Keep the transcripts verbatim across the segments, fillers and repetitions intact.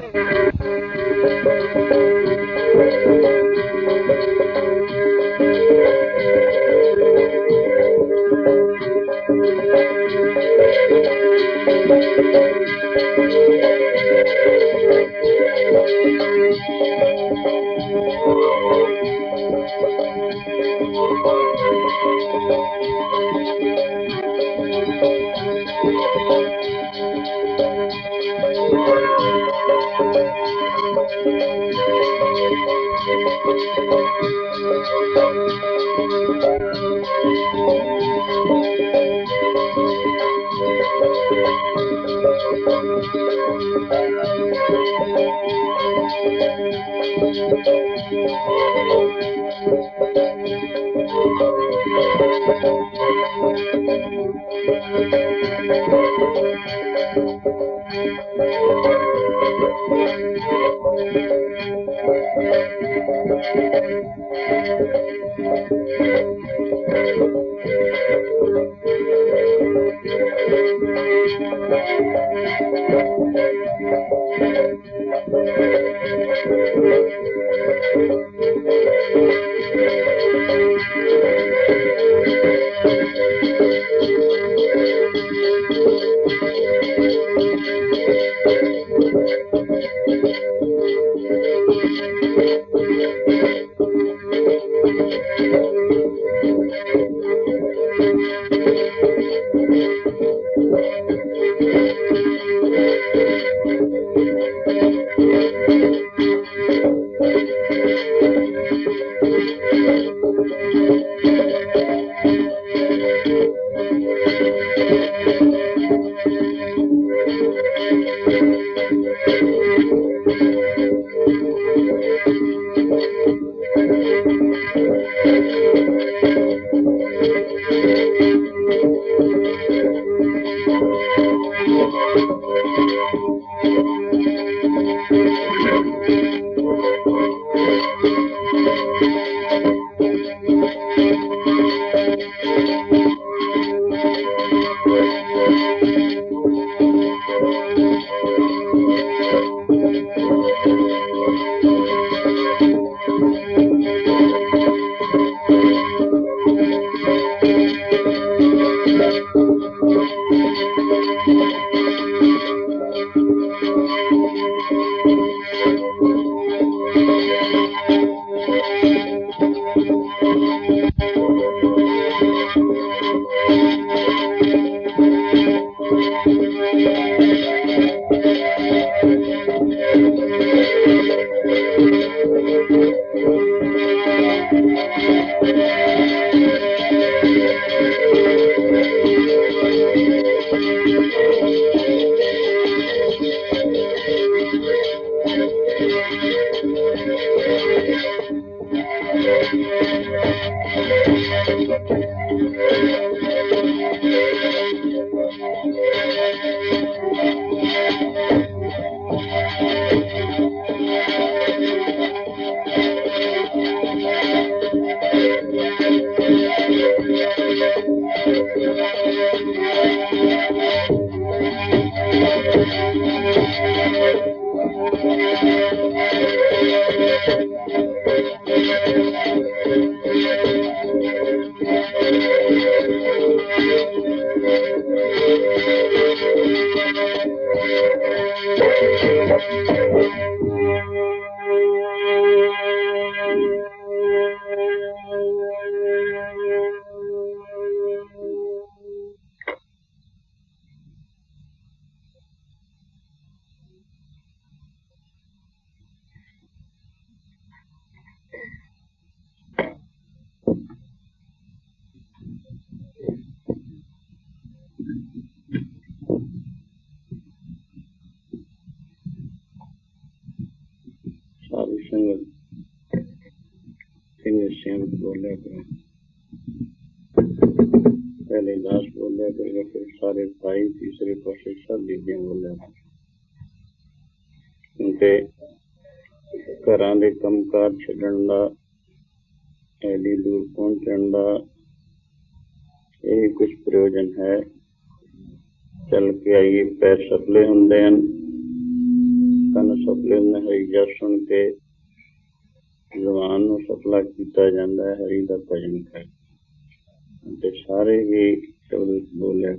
बोलिया करें, पहले लाश बोलिया करेगा, फिर सारे भाई तीसरे पासे सब बीबियां बोलिया करें। उनके घरां दे कंमकार छड्डण दा, एडी दूर पहुंचण दा यही कुछ प्रयोजन है। चल के आइए, पैर सफले हुंदे हन, कन ਸਫਲੇ ਹਰੀ ਜਸ ਸੁਣ ਕੇ ਜ਼ੁਬਾਨ ਨੂੰ ਸਫਲਾ ਕੀਤਾ ਜਾਂਦਾ ਹੈ ਹਰੀ ਦਾ ਭਜਨ ਕਰ ਤੇ ਸਾਰੇ ਹੀ ਸ਼ਬਦ ਬੋਲਿਆ।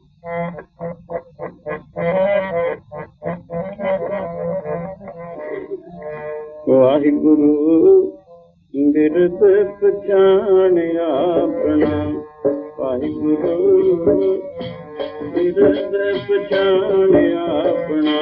ਵਾਹਿਗੁਰੂ ਬਿਰਦ ਪਛਾਣ ਆਪਣਾ, ਵਾਹਿਗੁਰੂ ਬਿਰਦ ਪਛਾਣ ਆਪਣਾ।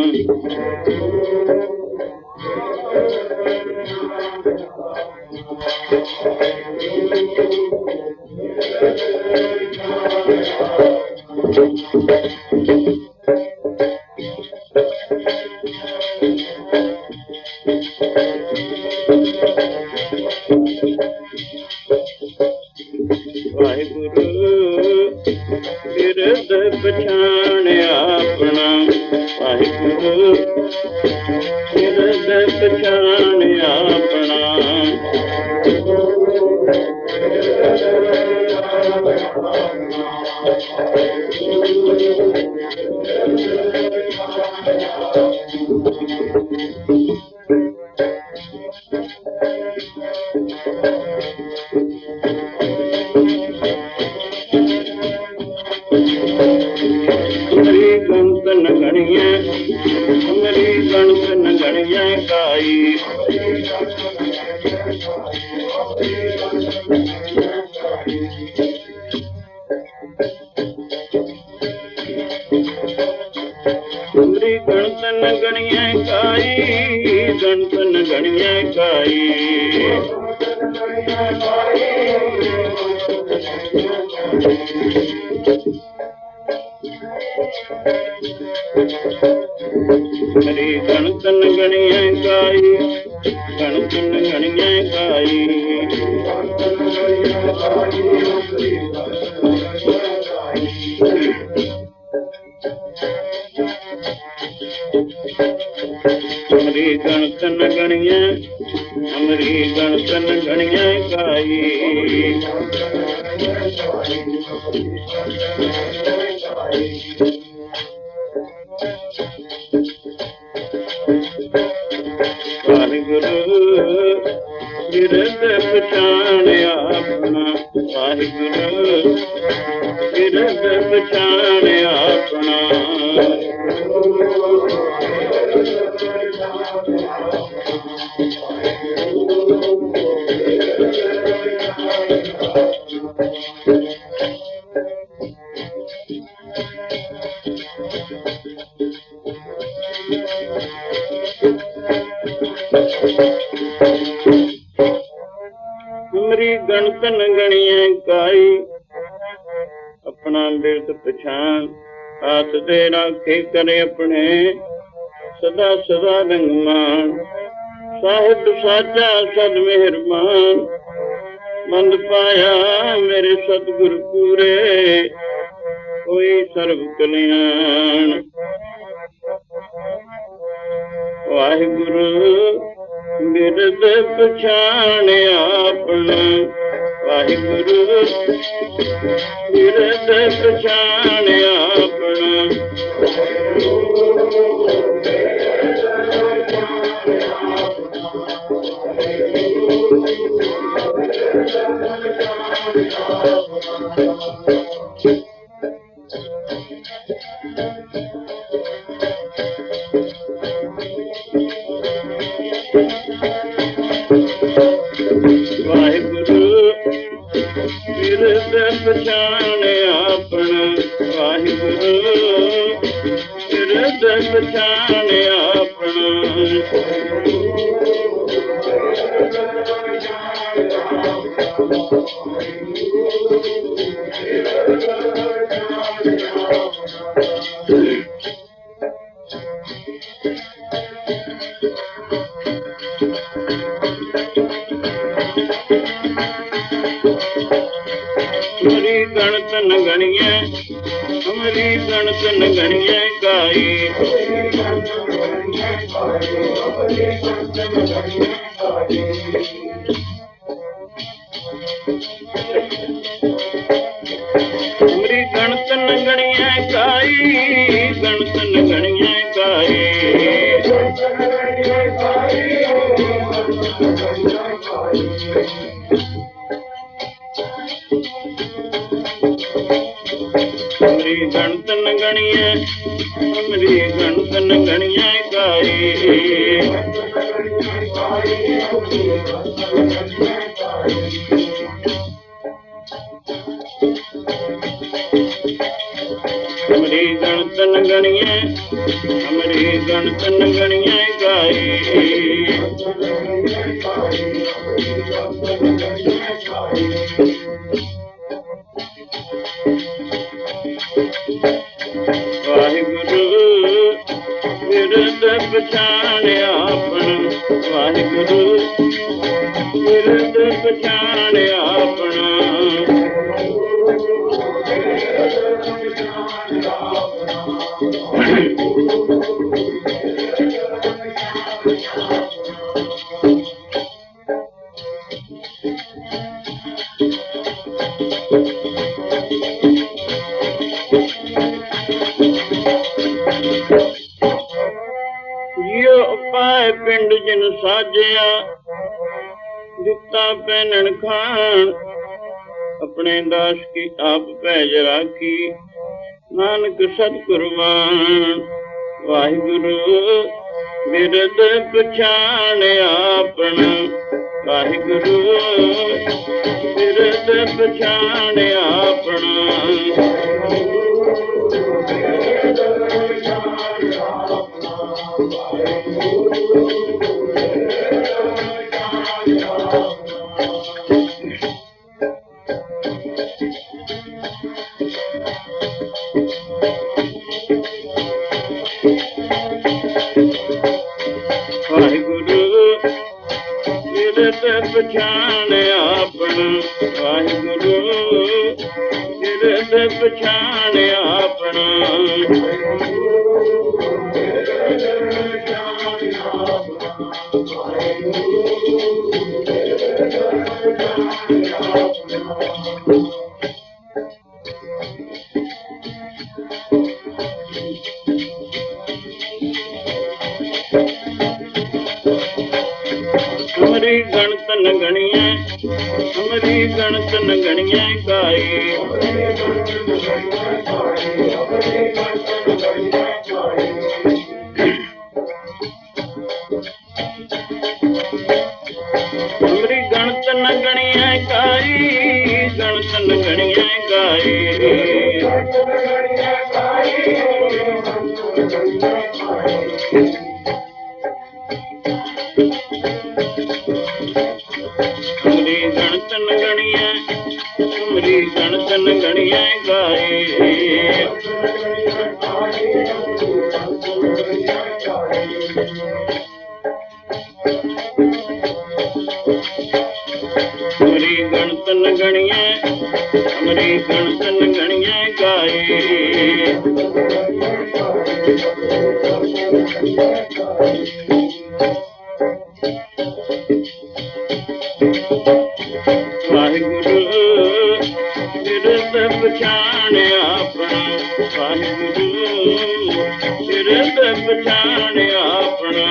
ਬਿਰਦ ਪਛਾਣ ਆਪਣਾ, ਵਾਹਿਗੁਰੂ ਬਿਰਦ ਪਛਾਣ ਆਪਣਾ। ਹਮਰੀ ਗਣਤ ਨਗਣੀਆਂ ਗਾਈ, ਹਮਰੀ ਗਣਤ ਨਗਣੀਆਂ ਗਾਈ, ਗਣਤ ਨਗਣੀਆਂ ਗਾਈ। ਹਰੀ ਗਣਤ ਨਗਣੀਆਂ ਗਾਈ, ਗਣਤ ਨਗਣੀਆਂ ਗਾਈ। ਹਰੀ ਗਣਤ ਨਗਣੀਆਂ, ਹਮਰੀ ਗਣਤ ਨਗਣੀਆਂ ਗਾਈ। ਵਾਹਿਗੁਰੂ ਬਿਰਦ ਪਛਾਣ ਆਪਣਾ, ਵਾਹਿਗੁਰੂ ਬਿਰਦ ਪਛਾਣ ਆਪਣਾ। ਹਮਰੀ ਗਣਤ ਨਗਣੀਆਂ ਗਾਈ, ਆਪਣਾ ਬਿਰਦ ਪਛਾਣ ਹੱਥ ਦੇ ਰਾਖੇ ਕਰੇ ਆਪਣੇ, ਸਦਾ ਸਦਾ ਰੰਗਮਾਨ। ਸਾਹਿਬ ਸਾਚਾ ਸਦ ਮਿਹਰਬਾਨ, ਮੰਦ ਪਾਇਆ ਮੇਰੇ ਸਤਿਗੁਰ ਪੂਰੇ, ਹੋਈ ਸਰਬ ਕਲਿਆਣ। ਵਾਹਿਗੁਰੂ ਬਿਰਦ ਪਛਾਣ ਆਪਣਾ, ਵਾਹਿਗੁਰੂ ਬਿਰਦ ਪਛਾਣ ਆਪਣਾ। ਵਾਹਿਗੁਰੂ ਬਿਰਦ ਪਛਾਣ ਆਪਣਾ, ਵਾਹਿਗੁਰੂ ਬਿਰਦ ਪਛਾਣ ਆਪਣਾ। ਹਮਰੀ ਗਣਤ ਨਗਣੀਆਂ, ਹਮਰੀ ਗਣਤ ਨਗਣੀਆਂ ਗਾਈ। ਹਮਰੀ ਗਣਤ ਨਗਣੀਆਂ ਗਾਈ, ਗਣਤ ਨਗਣੀਆਂ ਗਾਈ। ਗਣਤ ਨੰਗਣੀਆਂ ਗਾਏ ਅਮਰੀ ਗਣਤ ਨੰਗਣੀਆਂ ਅਮਰੀ ਗਣਤ ਨੰਗਣੀਆਂ ਗਾਏ ਵਾਹਿਗੁਰੂ ਬਿਰਦ ਪਛਾਣਿਆ ਆਪਣਾ ਵਾਹਿਗੁਰੂ ਬਿਰਦ ਪਛਾਣਿਆ ਆਪਣਾ ਪਾਏ ਪਿੰਡ ਜਿਨ ਸਾਜਿਆ ਦਿੱਤਾ ਪਹਿਨਣ ਖਾਣ ਆਪਣੇ ਦਾਸ ਕੀ ਆਪ ਭੈਜ ਰਾਖੀ ਨਾਨਕ ਸਤ ਕੁਰਬਾਨ ਵਾਹਿਗੁਰੂ ਬਿਰਦ ਪਛਾਣਿਆ ਆਪਣਾ ਵਾਹਿਗੁਰੂ ਬਿਰਦ ਪਛਾਣਿਆ ਆਪਣਾ ਪਛਾਣਿਆ ਆਪਣਾ ਵਾਹਿਗੁਰੂ ਬਿਰਦ ਪਛਾਣਿਆ ਆਪਣਾ ਅਮਰੀ ਗਣਤ ਨੰਗਣੀਆਂ ਅਮਰੀ ਗਣਤ ਨੰਗਣੀਆਂ ਗਾਏ ਅਮਰੀ ਗਣਤ ਨੰਗਣੀਆਂ ਗਾਈ ਗਣਤ ਨੰਗਣੀਆਂ ਗਾਏ ਅਮਰੀ ਗਣਤ ਨੰਗਣੀਆਂ ਅਮਰੀ ਗਣਤ ਨੰਗਣੀਆਂ ਗਾਏ ਅਮਰੀ ਗਣਤ ਨੰਗਣੀਆਂ ਅਮਰੀ ਗਣਤ ਨੰਗਣੀਆਂ ਗਾਏ ਪਛਾਣਿਆ ਆਪਣਾ ਵਾਹਿਗੁਰੂ ਬਿਰਦ ਪਛਾਣਿਆ ਆਪਣਾ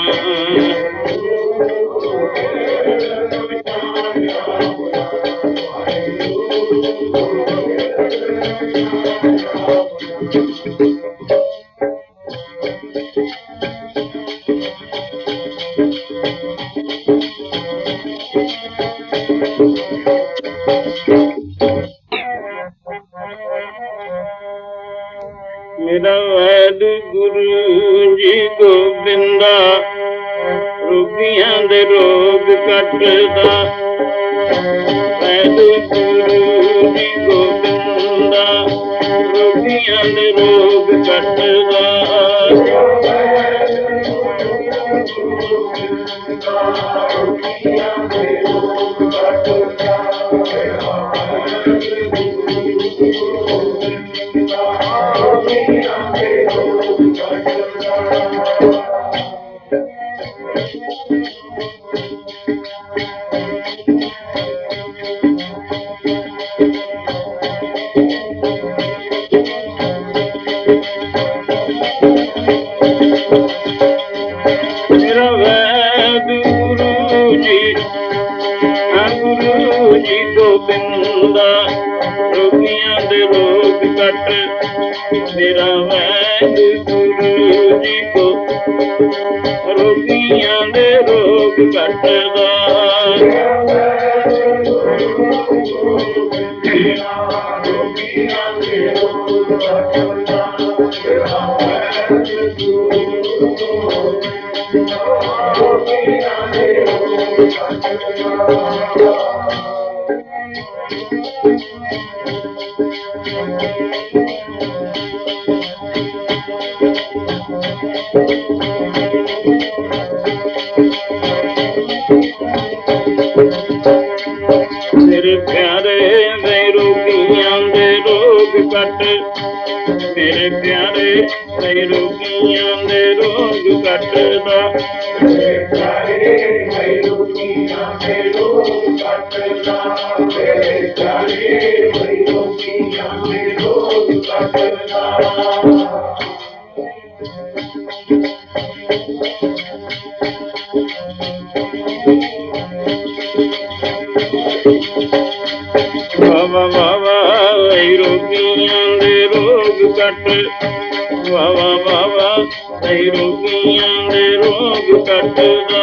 ਮੇਰਾ ਵੈਦ ਗੁਰੂ ਜੀ ਗੋਬਿੰਦਾ ਰੋਗੀਆਂ ਦੇ ਰੋਗ ਕੱਟਦਾ ਵੈਦ ਗੁਰੂ ਜੀ ਗੋਬਿੰਦਾ ਰੋਗੀਆਂ ਦੇ ਰੋਗ ਕੱਟਦਾ ਰੋਗੀਆਂ ਦੇ ਰੋਗ ਕੱਟ ਮੇਰਾ ਵੈਦ ਗੁਰੂ ਜੀ ਕੋ ਰੋਗੀਆਂ ਦੇ ਰੋਗ ਕੱਟਦਾ। ਮੇਰੇ ਪਿਆਰੇ ਵੇ ਰੋਗੀਆਂ ਦੇ ਰੋਗ ਕੱਟ, ਮੇਰੇ ਪਿਆਰੇ ਵੇ ਰੋਗੀਆਂ ਦੇ ਰੋਗ ਕੱਟਦਾ। ਮੇਰੇ ਪਿਆਰੇ ਵੇ ਰੋਗੀਆਂ ਦੇ ਰੋਗ ਕੱਟਦਾ, ਮੇਰੇ ਪਿਆਰੇ ਵੇ ਰੋਗੀਆਂ ਦੇ ਰੋਗ ਕੱਟਦਾ। ਵਾਵਾ ਵਾਵਾ ਵੇ ਰੋਗੀਆਂ ਦੇ ਰੋਗ ਕੱਟ, ਵਾਵਾ ਵਾਵਾ ਵੇ ਰੋਗੀਆਂ ਦੇ ਰੋਗ ਕੱਟਦਾ।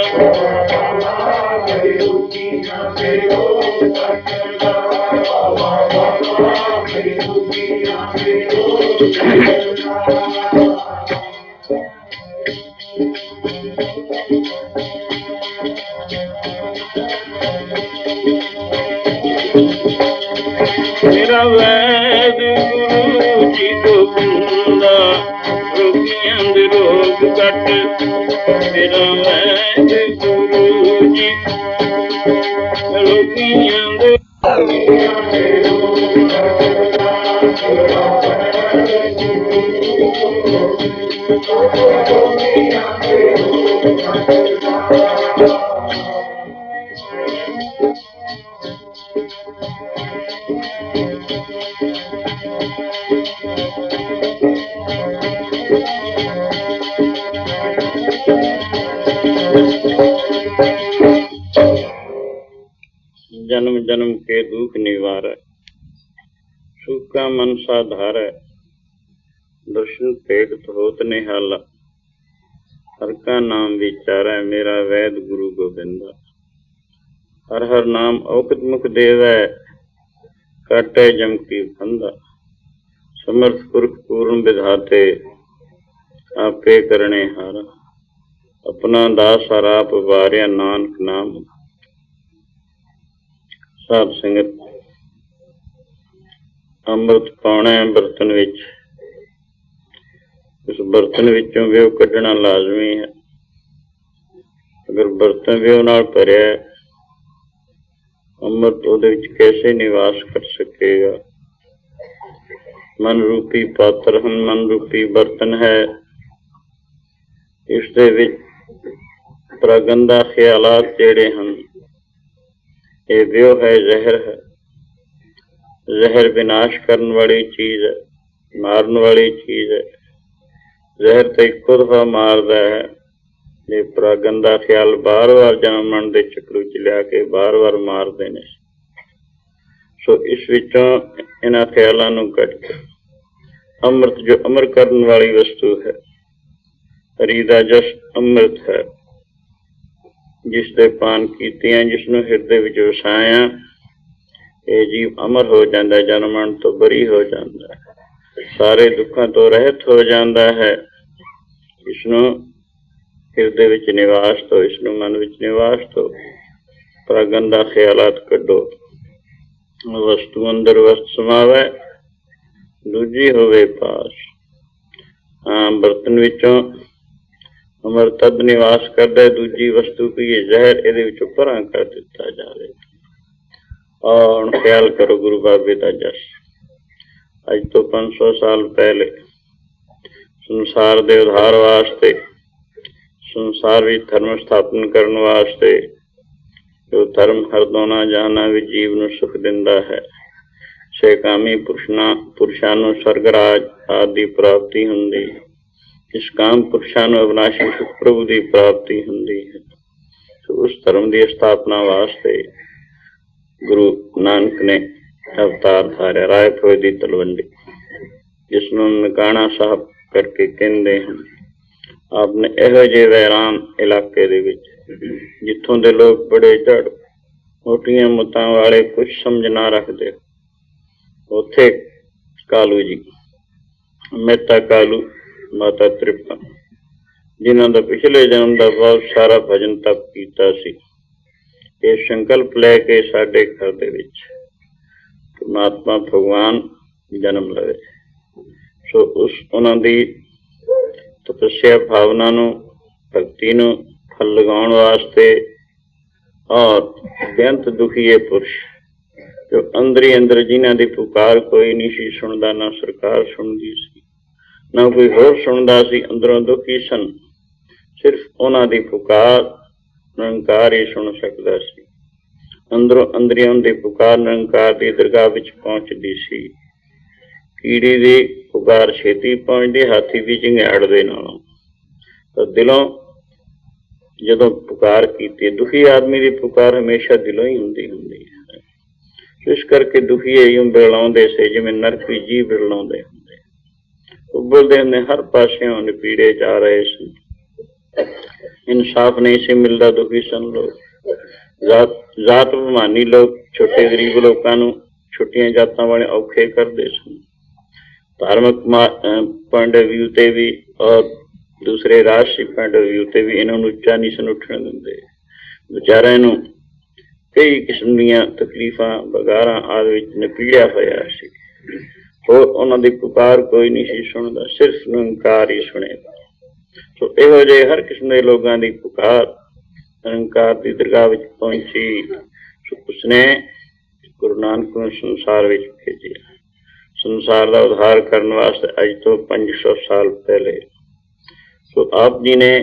ਵੇ ਰੋਗੀਆਂ ਦੇ ਰੋਗ ਕੱਟਦਾ, ਵਾਵਾ ਵਾਵਾ ਵੇ ਰੋਗੀਆਂ ਦੇ ਰੋਗ ਕੱਟਦਾ। ਮੇਰਾ ਵੈਦ ਗੁਰੂ ਜੀ ਗੋਬਿੰਦਾ ਰੋਗੀਆਂ ਦੇ ਰੋਗ ਕੱਟ, ਮੇਰਾ ਵੈਦ ਗੁਰੂ ਜੀ ਰੋਗੀਆਂ ਦੇ जन्म जन्म के दुख निवारै, सुख का मन साधारै, दर्शन भेट होत निहाला, हर का नाम विचारै, मेरा वैद गुरु गोबिंदा। हर हर नाम औखद मुख देवै, काटै जम की फंदा। समर्थ पुरख पूर्ण विधाते, आपे करने हारा, अपना दास हराप वारिया, नानक नाम। साध संगत ਅੰਮ੍ਰਿਤ ਪਾਉਣਾ ਹੈ ਬਰਤਨ ਵਿੱਚ, ਇਸ ਬਰਤਨ ਵਿੱਚੋਂ ਵਿਉ ਕੱਢਣਾ ਲਾਜ਼ਮੀ ਹੈ। ਅਗਰ ਬਰਤਨ ਵਿਉ ਨਾਲ ਭਰਿਆ, ਅੰਮ੍ਰਿਤ ਉਹਦੇ ਵਿੱਚ ਕੈਸੇ ਨਿਵਾਸ ਕਰ ਸਕੇਗਾ। ਮਨ ਰੂਪੀ ਪਾਤਰ ਹਨ, ਮਨ ਰੂਪੀ ਬਰਤਨ ਹੈ। ਇਸ ਦੇ ਵਿੱਚ ਪ੍ਰਗੰਦਾ ਖਿਆਲਾਤ ਜਿਹੜੇ ਹਨ, ਇਹ ਵਿਉ ਹੈ, ਜ਼ਹਿਰ ਹੈ। ਜ਼ਹਿਰ ਵਿਨਾਸ਼ ਕਰਨ ਵਾਲੀ ਚੀਜ਼ ਹੈ, ਮਾਰਨ ਵਾਲੀ ਚੀਜ਼ ਹੈ। ਜ਼ਹਿਰ ਤਾਂ ਇੱਕੋ ਦਫਾ ਮਾਰਦਾ ਹੈ, ਇਹ ਪ੍ਰਗੰਦਾ ਖਿਆਲ ਬਾਰ ਬਾਰ ਜਨਮ ਮਰਨ ਦੇ ਚੱਕਰ ਵਿੱਚ ਲਿਆ ਕੇ ਬਾਰ ਬਾਰ ਮਾਰਦੇ ਨੇ। ਸੋ ਇਸ ਵਿੱਚੋਂ ਇਹਨਾਂ ਖਿਆਲਾਂ ਨੂੰ ਕੱਢ ਕੇ ਅੰਮ੍ਰਿਤ ਜੋ ਅਮਰ ਕਰਨ ਵਾਲੀ ਵਸਤੂ ਹੈ, ਹਰੀ ਦਾ ਜਸ ਅੰਮ੍ਰਿਤ ਹੈ, ਜਿਸ ਦੇ ਪਾਨ ਕੀਤਿਆਂ, ਜਿਸ ਨੂੰ ਹਿਰਦੇ ਵਿੱਚ ਵਸਾਇਆ, ਇਹ ਜੀਵ ਅਮਰ ਹੋ ਜਾਂਦਾ, ਜਨਮ ਮਰਨ ਤੋਂ ਬਰੀ ਹੋ ਜਾਂਦਾ, ਸਾਰੇ ਦੁੱਖਾਂ ਤੋਂ ਰਹਿਤ ਹੋ ਜਾਂਦਾ ਹੈ। ਇਸ ਨੂੰ ਹਿਰਦੇ ਵਿੱਚ ਨਿਵਾਸ ਤੋਂ, ਇਸ ਨੂੰ ਮਨ ਵਿੱਚ ਨਿਵਾਸ ਤੋਂ ਪ੍ਰਗੰਦਾ ਖਿਆਲਾਤ ਕੱਢੋ। ਵਸਤੂ ਅੰਦਰ ਵਸਤ ਸਮਾਵੈ, ਦੂਜੀ ਹੋਵੇ ਪਾਸ। ਹਾਂ, ਬਰਤਨ ਵਿੱਚੋਂ ਅਮਰ ਤਦ ਨਿਵਾਸ ਕਰਦਾ, ਦੂਜੀ ਵਸਤੂ ਕੀ ਹੈ, ਜ਼ਹਿਰ, ਇਹਦੇ ਵਿੱਚੋਂ ਪਰਾਂ ਕਰ ਦਿੱਤਾ ਜਾਵੇ। ਹੁਣ ਖਿਆਲ ਕਰੋ ਗੁਰੂ ਬਾਬੇ ਦਾ ਜਸ। ਅੱਜ ਤੋਂ ਪੰਜ ਸੌ ਸਾਲ ਪਹਿਲੇ ਸੰਸਾਰ ਦੇ ਉਧਾਰ ਵਾਸਤੇ, ਸੰਸਾਰ ਵਿੱਚ ਧਰਮ ਸਥਾਪਨ ਕਰਨ ਵਾਸਤੇ, ਜੋ ਧਰਮ ਹਰ ਦੋਨਾਂ ਜਹਾਨਾਂ ਵਿੱਚ ਜੀਵ ਨੂੰ ਸੁਖ ਦਿੰਦਾ ਹੈ, ਸੇਕਾਮੀ ਪੁਰਸ਼ਾਂ ਪੁਰਸ਼ਾਂ ਨੂੰ ਸਵਰਗਰਾਜ ਆਦਿ ਦੀ ਪ੍ਰਾਪਤੀ ਹੁੰਦੀ ਹੈ। ਇਸ ਕਾਮ ਪੁਰਸ਼ਾਂ ਨੂੰ ਅਵਿਨਾਸ਼ੀ ਸੁਖ ਪ੍ਰਭੂ ਦੀ ਪ੍ਰਾਪਤੀ ਹੁੰਦੀ ਹੈ। ਸੋ ਉਸ ਧਰਮ ਦੀ ਸਥਾਪਨਾ ਵਾਸਤੇ ਗੁਰੂ ਨਾਨਕ ਨੇ ਅਵਤਾਰ ਧਾਰਿਆ, ਰਾਏ ਭੋਏ ਦੀ ਤਲਵੰਡੀ, ਜਿਸ ਨੂੰ ਨਨਕਾਣਾ ਸਾਹਿਬ ਕਰਕੇ ਕਹਿੰਦੇ ਹਨ। आपने ਇਹੋ ਜਿਹੇ ਵੈਰਾਨ ਇਲਾਕੇ ਦੇ ਵਿੱਚ ਜਿੱਥੋਂ ਦੇ ਲੋਕ ਬੜੇ ਝੜ ਮੋਟੀਆਂ ਮੁੱਤਾਂ ਵਾਲੇ ਕੁਝ ਸਮਝ ਨਾ ਰੱਖਦੇ, ਉੱਥੇ ਕਾਲੂ ਜੀ, ਮਹਿਤਾ ਕਾਲੂ, ਮਾਤਾ ਤ੍ਰਿਪਨ, ਜਿਨ੍ਹਾਂ ਦਾ ਪਿਛਲੇ ਜਨਮ ਦਾ ਬਹੁਤ ਸਾਰਾ ਭਜਨ ਤਪ ਕੀਤਾ ਸੀ, ਇਹ ਸੰਕਲਪ ਲੈ ਕੇ ਸਾਡੇ ਘਰ ਦੇ ਵਿੱਚ ਪਰਮਾਤਮਾ ਭਗਵਾਨ ਜਨਮ ਲਵੇ। ਸੋ ਉਸ ਉਹਨਾਂ ਦੀ ਤਪੱਸਿਆ ਭਾਵਨਾ ਨੂੰ, ਭਗਤੀ ਨੂੰ ਫਲ ਲਗਾਉਣ ਵਾਸਤੇ ਔਰ ਬੇਅੰਤ ਦੁਖੀਏ ਪੁਰਸ਼ ਜੋ ਅੰਦਰ ਹੀ ਅੰਦਰ ਜਿਨ੍ਹਾਂ ਦੀ ਪੁਕਾਰ ਕੋਈ ਨਹੀਂ ਸੀ ਸੁਣਦਾ, ਨਾ ਸਰਕਾਰ ਸੁਣਦੀ ਸੀ, ਨਾ ਕੋਈ ਹੋਰ ਸੁਣਦਾ ਸੀ, ਅੰਦਰੋਂ ਦੁਖੀ ਸਨ, ਸਿਰਫ ਉਹਨਾਂ ਦੀ ਪੁਕਾਰ ਨਿਰੰਕਾਰ ਹੀ ਸੁਣ ਸਕਦਾ ਸੀ। ਅੰਦਰੋਂ ਅੰਦਰੀ ਉਹਦੀ ਪੁਕਾਰ ਨਿਰੰਕਾਰ ਦੀ ਦਰਗਾਹ ਵਿੱਚ ਪਹੁੰਚਦੀ ਸੀ। ਕੀੜੀ ਦੀ ਪੁਕਾਰ ਛੇਤੀ ਪਹੁੰਚਦੀ, ਹਾਥੀ ਦੀ ਚੰਗਿਆੜ ਦੇ ਨਾਲੋਂ। ਤਾਂ ਦਿਲੋਂ ਜਦੋਂ ਪੁਕਾਰ ਕੀਤੀ, ਦੁਖੀ ਆਦਮੀ ਦੀ ਪੁਕਾਰ ਹਮੇਸ਼ਾ ਦਿਲੋਂ ਹੀ ਹੁੰਦੀ ਹੁੰਦੀ ਹੈ। ਇਸ ਕਰਕੇ ਦੁਖੀ ਇਉਂ ਬਿਰਲਾਉਂਦੇ ਸੀ ਜਿਵੇਂ ਨਰਕੀ ਜੀਵ ਬਿਰਲਾਉਂਦੇ ਹੁੰਦੇ, ਉਬਲਦੇ ਹੁੰਦੇ, ਹਰ ਪਾਸਿਓਂ ਨਪੀੜੇ ਜਾ ਰਹੇ ਸਨ। ਇਨਸਾਫ ਨਹੀਂ ਸੀ ਮਿਲਦਾ, ਦੁਖੀ ਸਨ ਲੋਕ। ਜਾਤ ਜਾਤ ਅਭਿਮਾਨੀ ਲੋਕ ਛੋਟੇ ਗਰੀਬ ਲੋਕਾਂ ਨੂੰ ਛੋਟੀਆਂ ਜਾਤਾਂ ਵਾਲੇ ਔਖੇ ਕਰਦੇ ਸਨ। ਧਾਰਮਿਕ ਪੁਆਇੰਟ ਆਫ ਵਿਊ ਤੇ ਵੀ ਔਰ ਦੂਸਰੇ ਰਾਸ਼ਟਰੀ ਪੁਆਇੰਟ ਆਫ ਵਿਊ ਤੇ ਵੀ ਇਹਨਾਂ ਨੂੰ ਉੱਚਾ ਨਹੀਂ ਸਨ ਉੱਠਣ ਦਿੰਦੇ। ਵਿਚਾਰਿਆਂ ਨੂੰ ਕਈ ਕਿਸਮ ਦੀਆਂ ਤਕਲੀਫਾਂ ਬਗਾਰਾਂ ਆਦਿ ਵਿੱਚ ਨਪੀੜਿਆ ਹੋਇਆ ਸੀ। ਹੋਰ ਉਹਨਾਂ ਦੀ ਪੁਕਾਰ ਕੋਈ ਨਹੀਂ ਸੀ ਸੁਣਦਾ, ਸਿਰਫ ਨਿਰੰਕਾਰ ਹੀ ਸੁਣੇਗਾ। ਸੋ ਇਹੋ ਜਿਹੇ ਹਰ ਕਿਸਮ ਦੇ ਲੋਕਾਂ ਦੀ ਪੁਕਾਰ ਨਿਰੰਕਾਰ ਦੀ ਦਰਗਾਹ ਵਿੱਚ ਪਹੁੰਚੀ। ਸੋ ਉਸਨੇ ਗੁਰੂ ਨਾਨਕ ਨੂੰ ਸੰਸਾਰ ਵਿੱਚ ਭੇਜਿਆ, ਸੰਸਾਰ ਦਾ ਉਧਾਰ ਕਰਨ ਵਾਸਤੇ ਅੱਜ ਤੋਂ ਪੰਜ ਸੌ ਸਾਲ ਪਹਿਲੇ। ਸੋ ਆਪ ਜੀ ਨੇ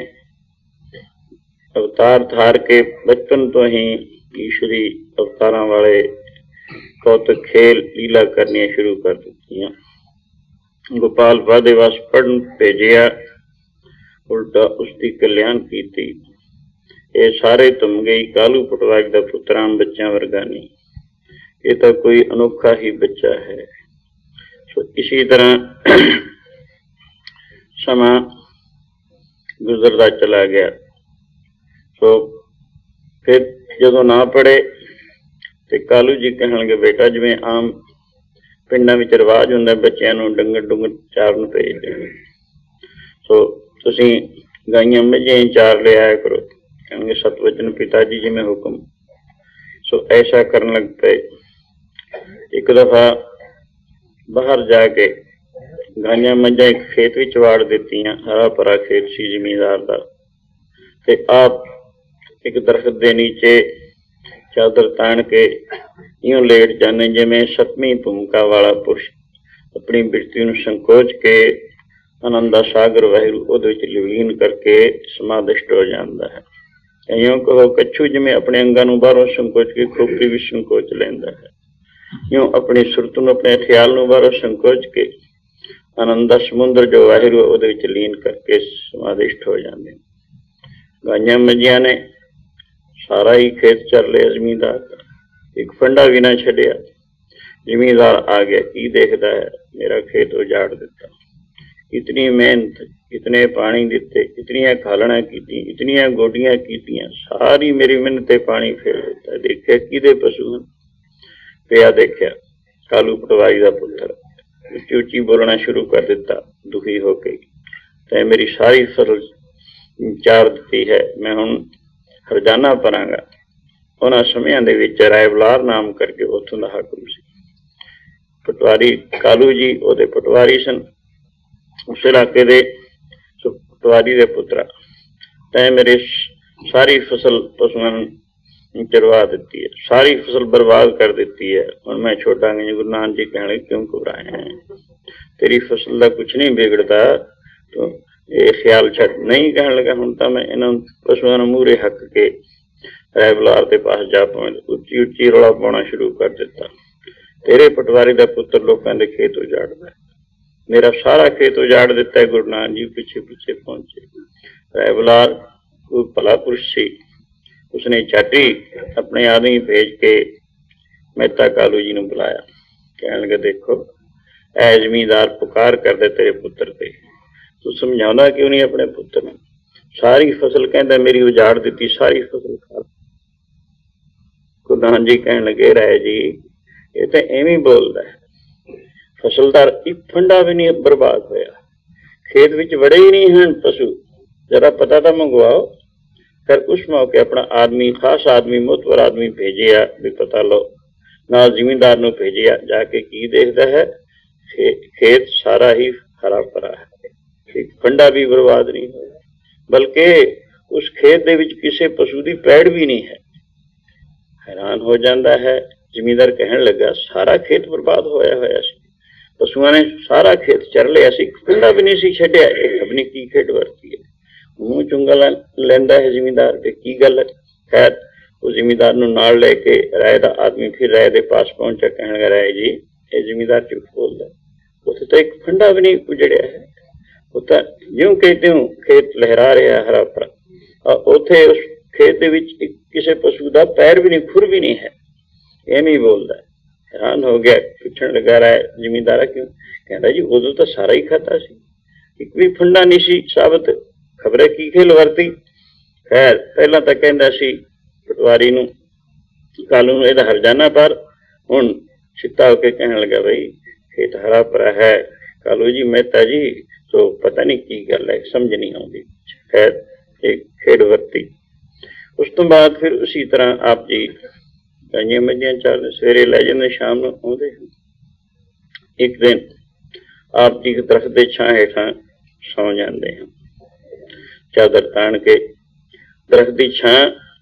ਅਵਤਾਰ ਧਾਰ ਕੇ ਬਚਪਨ ਤੋਂ ਹੀ ਈਸ਼ਵਰੀ ਅਵਤਾਰਾਂ ਵਾਲੇ ਕੌਤਕ ਖੇਲ ਲੀਲਾ ਕਰਨੀਆਂ ਸ਼ੁਰੂ ਕਰ ਦਿੱਤੀਆਂ। ਗੋਪਾਲ ਪਾਦੇ ਵਾਸ ਪੜ੍ਹਨ ਭੇਜਿਆ, ਉਲਟਾ ਉਸਦੀ ਕਲਿਆਣ ਕੀਤੀ। ਇਹ ਸਾਰੇ ਤੁਮ ਗਈ ਕਾਲੂ ਪਟਵਾਰੀ ਦਾ ਪੁੱਤਰ ਆਮ ਬੱਚਿਆਂ ਵਰਗਾ ਨਹੀਂ, ਇਹ ਤਾਂ ਕੋਈ ਅਨੋਖਾ ਹੀ ਬੱਚਾ ਹੈ। ਸੋ ਇਸੀ ਤਰ੍ਹਾਂ ਸਮਾਂ ਗੁਜ਼ਰਦਾ ਚਲਾ ਗਿਆ। ਸੋ ਫਿਰ ਜਦੋਂ ਨਾ ਪੜ੍ਹੇ ਤੇ ਕਾਲੂ ਜੀ ਕਹਿਣਗੇ, ਬੇਟਾ ਜਿਵੇਂ ਆਮ ਪਿੰਡਾਂ ਵਿੱਚ ਰਿਵਾਜ ਹੁੰਦਾ ਬੱਚਿਆਂ ਨੂੰ ਡੰਗਰ ਡੁੰਗਰ ਚਾਰਨ ਭੇਜਦੇ, ਸੋ ਤੁਸੀਂ ਗਾਈਆਂ ਮੱਝਾਂ ਹੀ ਚਾਰ ਲਿਆਇਆ ਕਰੋ। ਕਹਿਣਗੇ ਸਤਵਚਨ ਪਿਤਾ ਜੀ ਜਿਵੇਂ ਹੁਕਮ। ਸੋ ਐਸਾ ਕਰਨ ਲੱਗ ਪਏ। ਇੱਕ ਦਫਾ ਬਾਹਰ ਜਾ ਕੇ ਗਾਈਆਂ ਮੱਝਾਂ ਇੱਕ ਖੇਤ ਵਿੱਚ ਵਾੜ ਦਿੱਤੀਆਂ। ਹਰਾ ਭਰਾ ਖੇਤ ਸੀ ਜ਼ਿਮੀਂਦਾਰ ਦਾ, ਤੇ ਆਪ ਇੱਕ ਦਰਖਤ ਦੇ ਨੀਚੇ ਚਾਦਰ ਤਾਣ ਕੇ ਇਉਂ ਲੇਟ ਜਾਂਦੇ ਜਿਵੇਂ ਸੱਤਵੀਂ ਭੂਮਿਕਾ ਵਾਲਾ ਪੁਰਸ਼ ਆਪਣੀ ਬਿਰਤੀ ਨੂੰ ਸੰਕੋਚ ਕੇ ਆਨੰਦ ਦਾ ਸਾਗਰ ਵਾਹਿਗੁਰੂ ਉਹਦੇ ਵਿੱਚ ਲੀਨ ਕਰਕੇ ਸਮਾਦਿਸ਼ਟ ਹੋ ਜਾਂਦਾ ਹੈ। ਇਉਂ ਕਹੋ ਕੱਛੂ ਜਿਵੇਂ ਆਪਣੇ ਅੰਗਾਂ ਨੂੰ ਬਾਹਰੋਂ ਸੰਕੋਚ ਕੇ ਖੋਪੜੀ ਵੀ ਸੰਕੋਚ ਲੈਂਦਾ ਹੈ, ਇਉਂ ਆਪਣੀ ਸੁਰਤ ਨੂੰ, ਆਪਣੇ ਖਿਆਲ ਨੂੰ ਬਾਹਰੋਂ ਸੰਕੋਚ ਕੇ ਆਨੰਦ ਦਾ ਸਮੁੰਦਰ ਜੋ ਵਾਹਿਗੁਰੂ ਉਹਦੇ ਵਿੱਚ ਲੀਨ ਕਰਕੇ ਸਮਾਦਿਸ਼ਟ ਹੋ ਜਾਂਦੇ। ਗਾਈਆਂ ਮੱਝੀਆਂ ਨੇ ਸਾਰਾ ਹੀ ਖੇਤ ਚਰ ਲਿਆ ਜ਼ਮੀਂਦਾਰ ਦਾ, ਇੱਕ ਫੰਡਾ ਵੀ ਨਾ ਛੱਡਿਆ। ਜ਼ਮੀਂਦਾਰ ਆ ਗਿਆ, ਕੀ ਦੇਖਦਾ ਹੈ, ਮੇਰਾ ਖੇਤ ਉਜਾੜ ਦਿੱਤਾ। ਇਤਨੀ ਮਿਹਨਤ, ਇਤਨੇ ਪਾਣੀ ਦਿੱਤੇ, ਇਤਨੀਆਂ ਖਾਲਣਾ ਕੀਤੀਆਂ, ਇਤਨੀਆਂ ਗੋਡੀਆਂ ਕੀਤੀਆਂ, ਸਾਰੀ ਮੇਰੀ ਮਿਹਨਤ ਤੇ ਪਾਣੀ ਫੇਰ ਦਿੱਤਾ। ਦੇਖਿਆ ਕਿਹਦੇ ਪਸ਼ੂ ਹਨ, ਪਿਆ ਦੇਖਿਆ ਕਾਲੂ ਪਟਵਾਰੀ ਦਾ ਪੁੱਤਰ। ਉੱਚੀ ਉੱਚੀ ਬੋਲਣਾ ਸ਼ੁਰੂ ਕਰ ਦਿੱਤਾ ਦੁਖੀ ਹੋ ਕੇ, ਤੇ ਮੇਰੀ ਸਾਰੀ ਫਸਲ ਚਾਰ ਦਿੱਤੀ ਹੈ, ਮੈਂ ਹੁਣ ਹਰਜਾਨਾ ਭਰਾਂਗਾ। ਉਹਨਾਂ ਸਮਿਆਂ ਦੇ ਵਿੱਚ ਰਾਏ ਬੁਲਾਰ ਨਾਮ ਕਰਕੇ ਉੱਥੋਂ ਦਾ ਹਾਕਮ ਸੀ। ਪਟਵਾਰੀ ਕਾਲੂ ਜੀ ਉਹਦੇ ਪਟਵਾਰੀ ਸਨ ਉਸ ਇਲਾਕੇ ਦੇ। ਸੋ ਪਟਵਾਰੀ ਦੇ ਪੁੱਤਰਾ, ਤੈਂ ਮੇਰੇ ਸਾਰੀ ਫਸਲ ਪਸ਼ੂਆਂ ਨੂੰ ਚਰਵਾ ਦਿੱਤੀ ਹੈ, ਸਾਰੀ ਫਸਲ ਬਰਬਾਦ ਕਰ ਦਿੱਤੀ ਹੈ। ਹੁਣ ਮੈਂ ਛੋਟਾਂਗੇ। ਗੁਰੂ ਨਾਨਕ ਜੀ ਕਹਿਣ ਕਿਉਂ ਘਬਰਾਏ ਹੈ, ਤੇਰੀ ਫਸਲ ਦਾ ਕੁਛ ਨਹੀਂ ਵਿਗੜਦਾ, ਤੂੰ ਇਹ ਖਿਆਲ ਛੱਡ। ਨਹੀਂ ਕਹਿਣ ਲੱਗਾ, ਹੁਣ ਤਾਂ ਮੈਂ ਇਹਨਾਂ ਪਸ਼ੂਆਂ ਨੂੰ ਮੂਹਰੇ ਹੱਕ ਕੇ ਰਾਏ ਬੁਲਾਰ ਦੇ ਪਾਸ ਜਾ ਪਹੁੰਚ ਉੱਚੀ ਉੱਚੀ ਰੌਲਾ ਪਾਉਣਾ ਸ਼ੁਰੂ ਕਰ ਦਿੱਤਾ। ਤੇਰੇ ਪਟਵਾਰੀ ਦਾ ਪੁੱਤਰ ਲੋਕਾਂ ਦੇ ਖੇਤ ਉਜਾੜਦਾ, ਮੇਰਾ ਸਾਰਾ ਖੇਤ ਉਜਾੜ ਦਿੱਤਾ ਹੈ। ਗੁਰੂ ਨਾਨਕ ਜੀ ਪਿੱਛੇ ਪਿੱਛੇ ਪਹੁੰਚੇ। ਰਾਏ ਬੁਲਾਰ ਕੋਈ ਭਲਾ ਪੁਰਸ਼ ਸੀ, ਉਸਨੇ ਝਾਟੀ ਆਪਣੇ ਆਦਮੀ ਭੇਜ ਕੇ ਮਹਿਤਾ ਕਾਲੂ ਜੀ ਨੂੰ ਬੁਲਾਇਆ। ਕਹਿਣ ਲੱਗੇ, ਦੇਖੋ ਇਹ ਜ਼ਮੀਂਦਾਰ ਪੁਕਾਰ ਕਰਦੇ ਤੇਰੇ ਪੁੱਤਰ ਤੇ, तू समझाउंदा क्यों नहीं अपने पुत्र नूं? सारी फसल कहंदा मेरी उजाड़ दित्ती, सारी फसल खा। गुरनानक जी कहण लगे राय जी ये तो एवें बोलदा है, फसल दा एक फंडा भी नहीं बर्बाद होया, खेत विच वड़े ही नहीं हैं पशु, जरा पता तो मंगवाओ। फिर उस मौके अपना आदमी, खास आदमी, मुतबर आदमी भेजिया भी पता लो, ना जिमींदार नूं भेजिया, जाके की देखदा है खे, खेत सारा ही हरा भरा है, एक फंडा भी बर्बाद नहीं होया, बल्कि उस खेत दे विच किसी पशु की पैड़ भी नहीं है। हैरान हो जाता है। जिमींदार कहन लगा सारा खेत बर्बाद होया होया सी, पशुओं ने सारा खेत चर लिया सी, फंडा भी नहीं सी छड्डिया। अपनी की खेड वरती है, मुंह चुंगा लेंदा है जिमींदार भी की गल है। खैर उस जिमींदार नूं नाल लेके राय दा आदमी फिर राय दे पास पहुंचा, कहण लगा राय जी ये जिमींदार झूठ बोलदा, उत्थे तो एक फंडा भी नहीं उजड़िया है, उत्थे ज्यों के त्यों खेत लहरा रहा हरा भरा, और उत्थे उस खेत दे विच किसी पशु का पैर भी नहीं, खुर भी नहीं है, एवें ही बोलदा। हैरान हो गया, पूछण लगा राय जिमींदार क्यों? कहता जी उदों तो सारा ही खाता सी, एक भी फंडा नहीं सी साबित, खबरे की खेल वरती। खैर पहला तो कहता सी पटवारी नूं कालू नूं इहदा हरजाना पर, हुण सिद्धा होके कहण लगा भाई खेत हरा भरा है, कालू जी मेहता जी तो पता नहीं की गल है, समझ नहीं आती। खैर एक खेड वरती। उस तो बाद फिर उसी तरह आप जी गाइयां मझियां चार सवेरे लै जांदे, शाम नूं आउंदे। एक दिन आप जी दरख्त दे छां हेठां सौ जाते हैं, चादर तान के। दरख्त की छां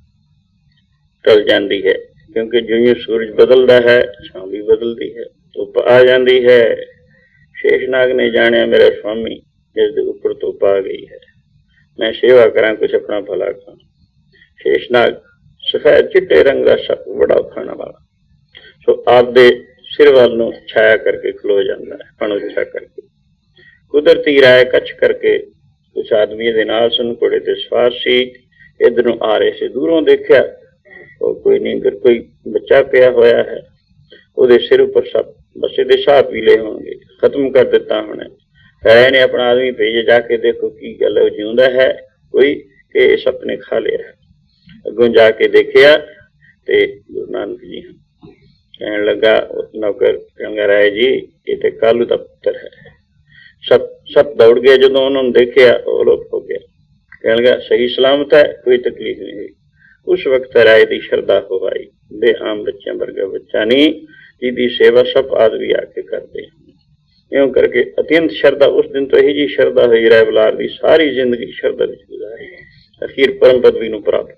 टल जाती है, क्योंकि जो जो सूरज बदलता है छां भी बदलती है, धुप आ जाती है। शेषनाग ने जानिया मेरा स्वामी जिसके उपर धुप आ गई है, मैं सेवा करा कुछ अपना भला खां। शेषनाग सफेद चिट्टे रंग का सप बड़ा खाने वाला, सो आपदे सिर वाल नूं छाया करके खलो जाता है, पण उछा करके। कुदरती राय कच करके कुछ आदमी दे नाल सन, घोड़े ते सवार सी, इधर नूं आ रहे से। दूरों देखा वो कोई नहीं, अगर कोई बच्चा पिया होया है, ਉਹਦੇ सिर उपर सप, बस ये साह पीले होंगे, खत्म कर दिता होने। राय ने अपना आदमी भेजे, जाके देखो की गल है, जिंदा है कोई के सपने खा लिया है। अगों जाके देखिया ते गुरु नानक जी हैं। कहने लगा नौकर, कहने राय जी ये तो कालू का पुत्र है। सब सब दौड़ गए, जो उन्होंने देखिया अलोप हो गया। कहने लगा सही सलामत है, कोई तकलीफ नहीं हुई। उस वक्त राय की श्रद्धा हो आई, दे आम बच्चों वर्गा बच्चा नहीं, जिसकी सेवा सब आदमी आके करते हैं। यूं करके अत्यंत श्रद्धा, उस दिन तो यही जी श्रद्धा हुई राय बलार की, सारी जिंदगी श्रद्धा गुजारी, अखीर परम पदवी नूं प्राप्त।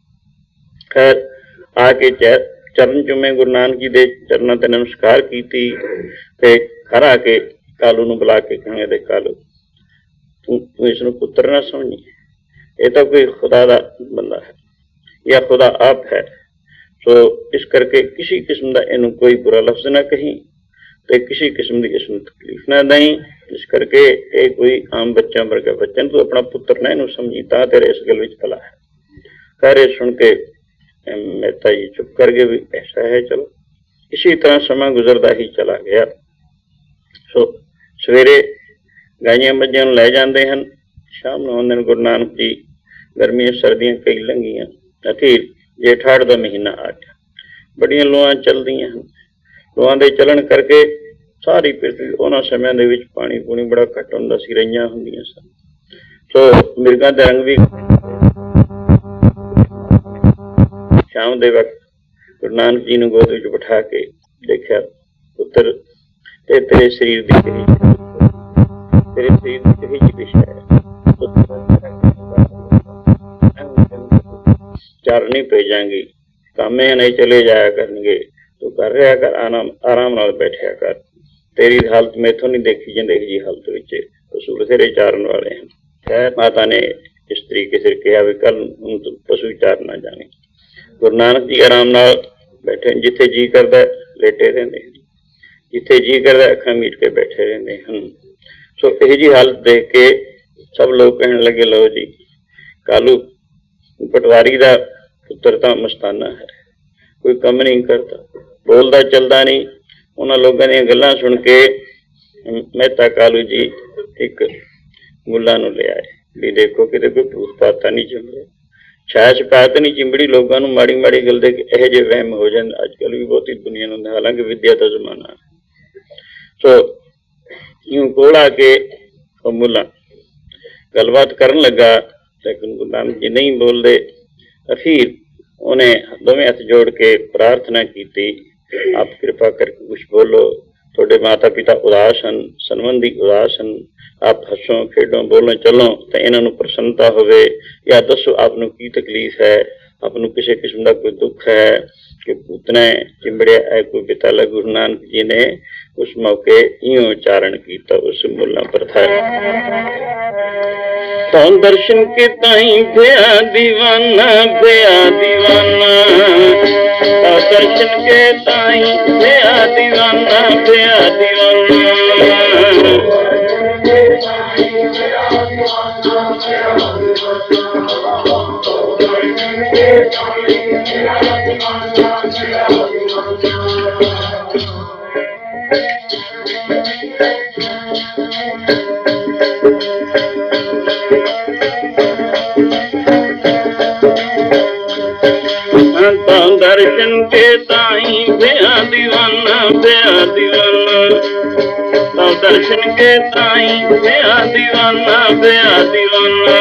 खैर आके चरण चुमे, गुरु नानक जी के चरणों ते नमस्कार की, घर आके कालू नूं बुला के कहने दे कालू तू तू इसनूं पुत्र ना समझी, ये तो कोई खुदा दा बंदा है या खुदा आप है, तो इस करके किसी किस्म का इनू कोई बुरा लफ्ज ना कहीं, तो किसी किस्म की इसमें तकलीफ ना दें। इस करके ये कोई आम बच्चा वर्गा बच्चन तू अपना पुत्र ना इनू समझी, ता तेरे इस गल विच भला है। करे सुन के मेहता जी चुप कर गए, भी ऐसा है चलो। इसी तरह समा गुजरता ही चला गया। सो सवेरे गाइयां मझियां लै जाते हैं, शाम नूं आउंदे गुरु नानक जी। गर्मियां सर्दियां कई लंघियां, अखीर जेठाड़ का महीना आ गया। बड़ियां लोआं चलदियां हैं, लोआं दे चलन करके सारी पृथ्वी उन्हां समयां दे विच पानी पूनी बड़ा घट हुंदा सी, रईयां हुंदियां सन। सो मिर्गां दे रंग भी शाम दे वक्त गुरु नानक जी ने गोद विच बिठा के देखा, पुत्र ते तेरे शरीर दी तेरे शरीर दी कही जी दिशा है, चारनी भेजांगी, कामे नहीं चले जाया करनगे, तू कर रहा कर, आराम आराम नाल बैठा कर। तेरी हालत मैथों नहीं देखी जाती जी हालत विच, पशु बथेरे चारन वाले हैं। खैर माता ने इस तरीके से कहा भी कल पशु चार ना जाने। गुरु नानक जी आराम नाल बैठे, जिथे जी करता लेटे रहते हैं, जिथे जी करता अखां मीट के बैठे रहते हैं। सो यही जी हालत देख के सब लोग कहने लगे, लो जी कालू पटवारी का पुत्र तो मस्ताना है, कोई कम नहीं करता, बोलता चलता नहीं। उन्होंने लोगों दी गल्लां सुन के मेहता कालू जी एक मुल्ला नूं ले आए भी देखो किते कोई भूत पाता नहीं चिंबड़े, छाया छपात नहीं चिंबड़ी, लोगों नूं माड़ी माड़ी गल दे इहो जिहे वहम हो जांदे अजकल भी बहुती दुनिया नूं, हालांकि विद्या दा जमाना। सो यूं कोल आके मुल्ला गलबात करन लगा, लेकिन गुरु नानक जी नहीं बोलते। अखीर उन्हें दोवें हथ जोड़ के प्रार्थना की, आप कृपा करके कुछ बोलो, थोड़े माता पिता उदास हैं, संबंधी उदास हैं, आप हसो खेडो बोलो चलो तो इन्हों प्रसन्नता होवे, या दसो आपनों की तकलीफ है, आपनों किसी किस्म का कोई दुख है कि पूतना चिंबड़िया है कोई बेताला। गुरु नानक जी ने उस मौके यूं उच्चारण किया उस मुल्ला प्रथा, तो दर्शन के ताई भया दीवाना भया दीवाना, तो दर्शन के ताई भया दीवाना भया दीवाना, दर्शन के ताई भया दीवाना भया दीवाना, तो दर्शन के ताई भया दीवाना भया दीवाना,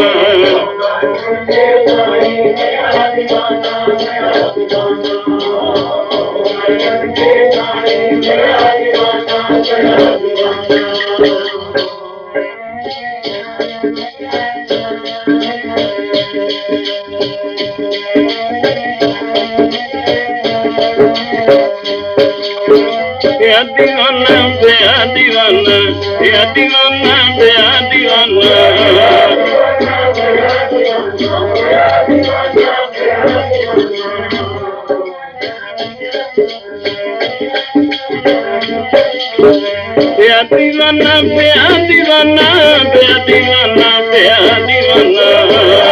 भया दीवाना भया दीवाना भया दीवाना भया दीवाना, भया दीवाना भया दीवाना भया दीवाना भया दीवाना,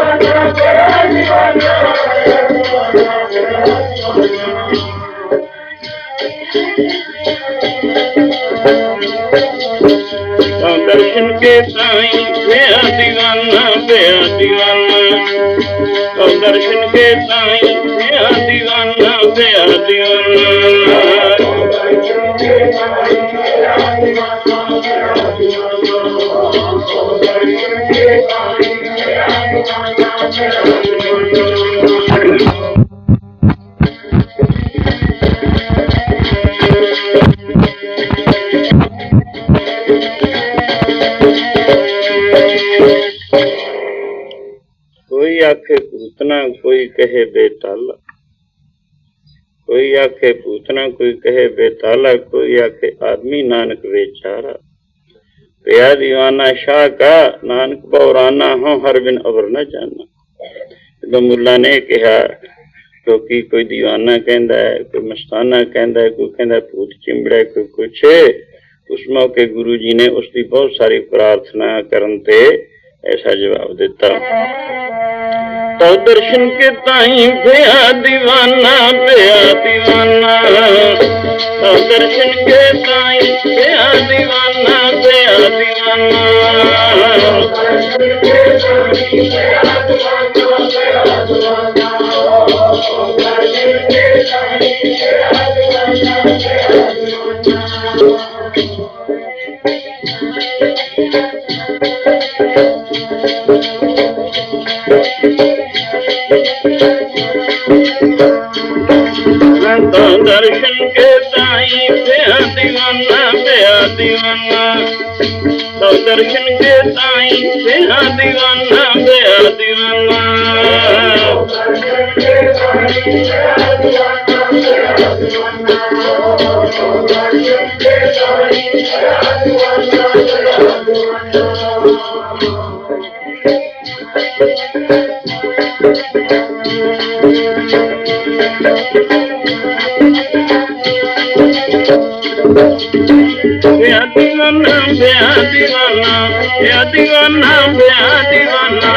दर्शन के ताई भया दीवाना भया दीवाना, तो दर्शन के ताई भया दीवाना भया दीवाना, कोई आखे पूतना कोई कहे बेताला, कोई आखे पूतना कोई कहे बेताला, कोई आखे आदमी नानक बेचारा, भया दीवाना शाह का नानक बौराना हो हर बिन अबर न जाना। तो मुल्ला ने कहा क्योंकि कोई दीवाना कहता है, कोई मस्ताना कहता है, कोई कहता भूत चिंबड़ा, कोई कुछ। उस मौके गुरु जी ने उसकी बहुत सारी प्रार्थना करन ते ऐसा जवाब दिता, तो दर्शन के ताई भया दीवाना भया दीवाना, तो दर्शन के ताई भया दीवाना भया दीवाना, तो दर्शन के ताई भया दीवाना भया दीवाना, तो दर्शन के ताई भया दीवाना भया दीवाना, भया दीवाना भया दीवाना भया दीवाना भया दीवाना,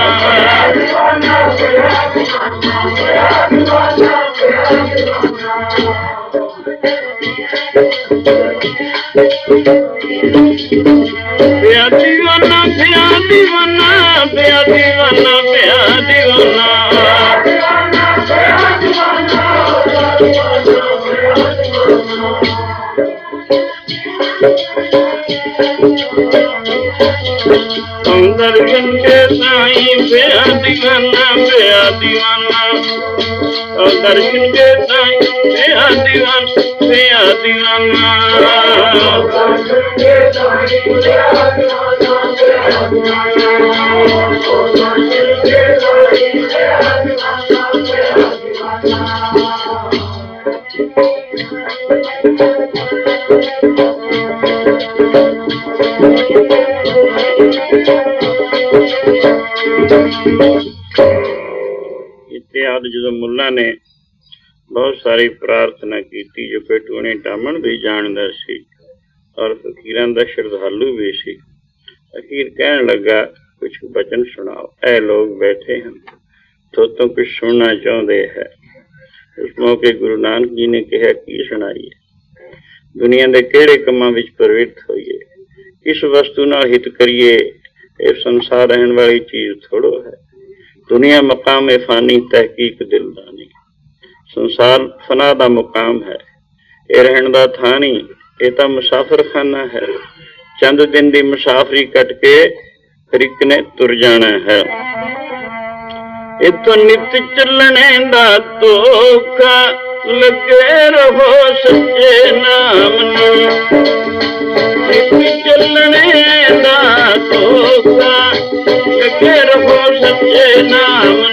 भया दीवाना दीवाना पिया दीवाना पिया दीवाना दर्शन के साईं पिया दीवाना पिया दीवाना दर्शन के साईं पिया दीवाना पिया दीवाना इत्याद जो मुल्ला ने बहुत सारी प्रार्थना की जो कि टूने टामन भी जानदा सी और फकीरां दा श्रद्धालु भी सी। अखीर कहन लगा कुछ बचन सुनाओ। ऐ लोग बैठे हैं तो तो कुछ सुनना चाहते हैं। उस मौके गुरु नानक जी ने कहा की सुनाइए, दुनिया के किहड़े कामां विच प्रवृत्त होइए, किस वस्तु नाल हित करिए। ये संसार रहने वाली चीज थोड़ो है। दुनिया मकाम फानी तहकीक दिलदानी। संसार फना दा मुकाम है, ये रहन दा था नहीं, ये तो मुसाफिर खाना है। चंद दिन दी मुसाफरी कट के फिर एक ने तुर जाना है। इतो नित चलने दा धोखा, लगे रहो सच्चे नाम नू। नित चलने दा धोखा, लगे रहो सच्चे नाम नू।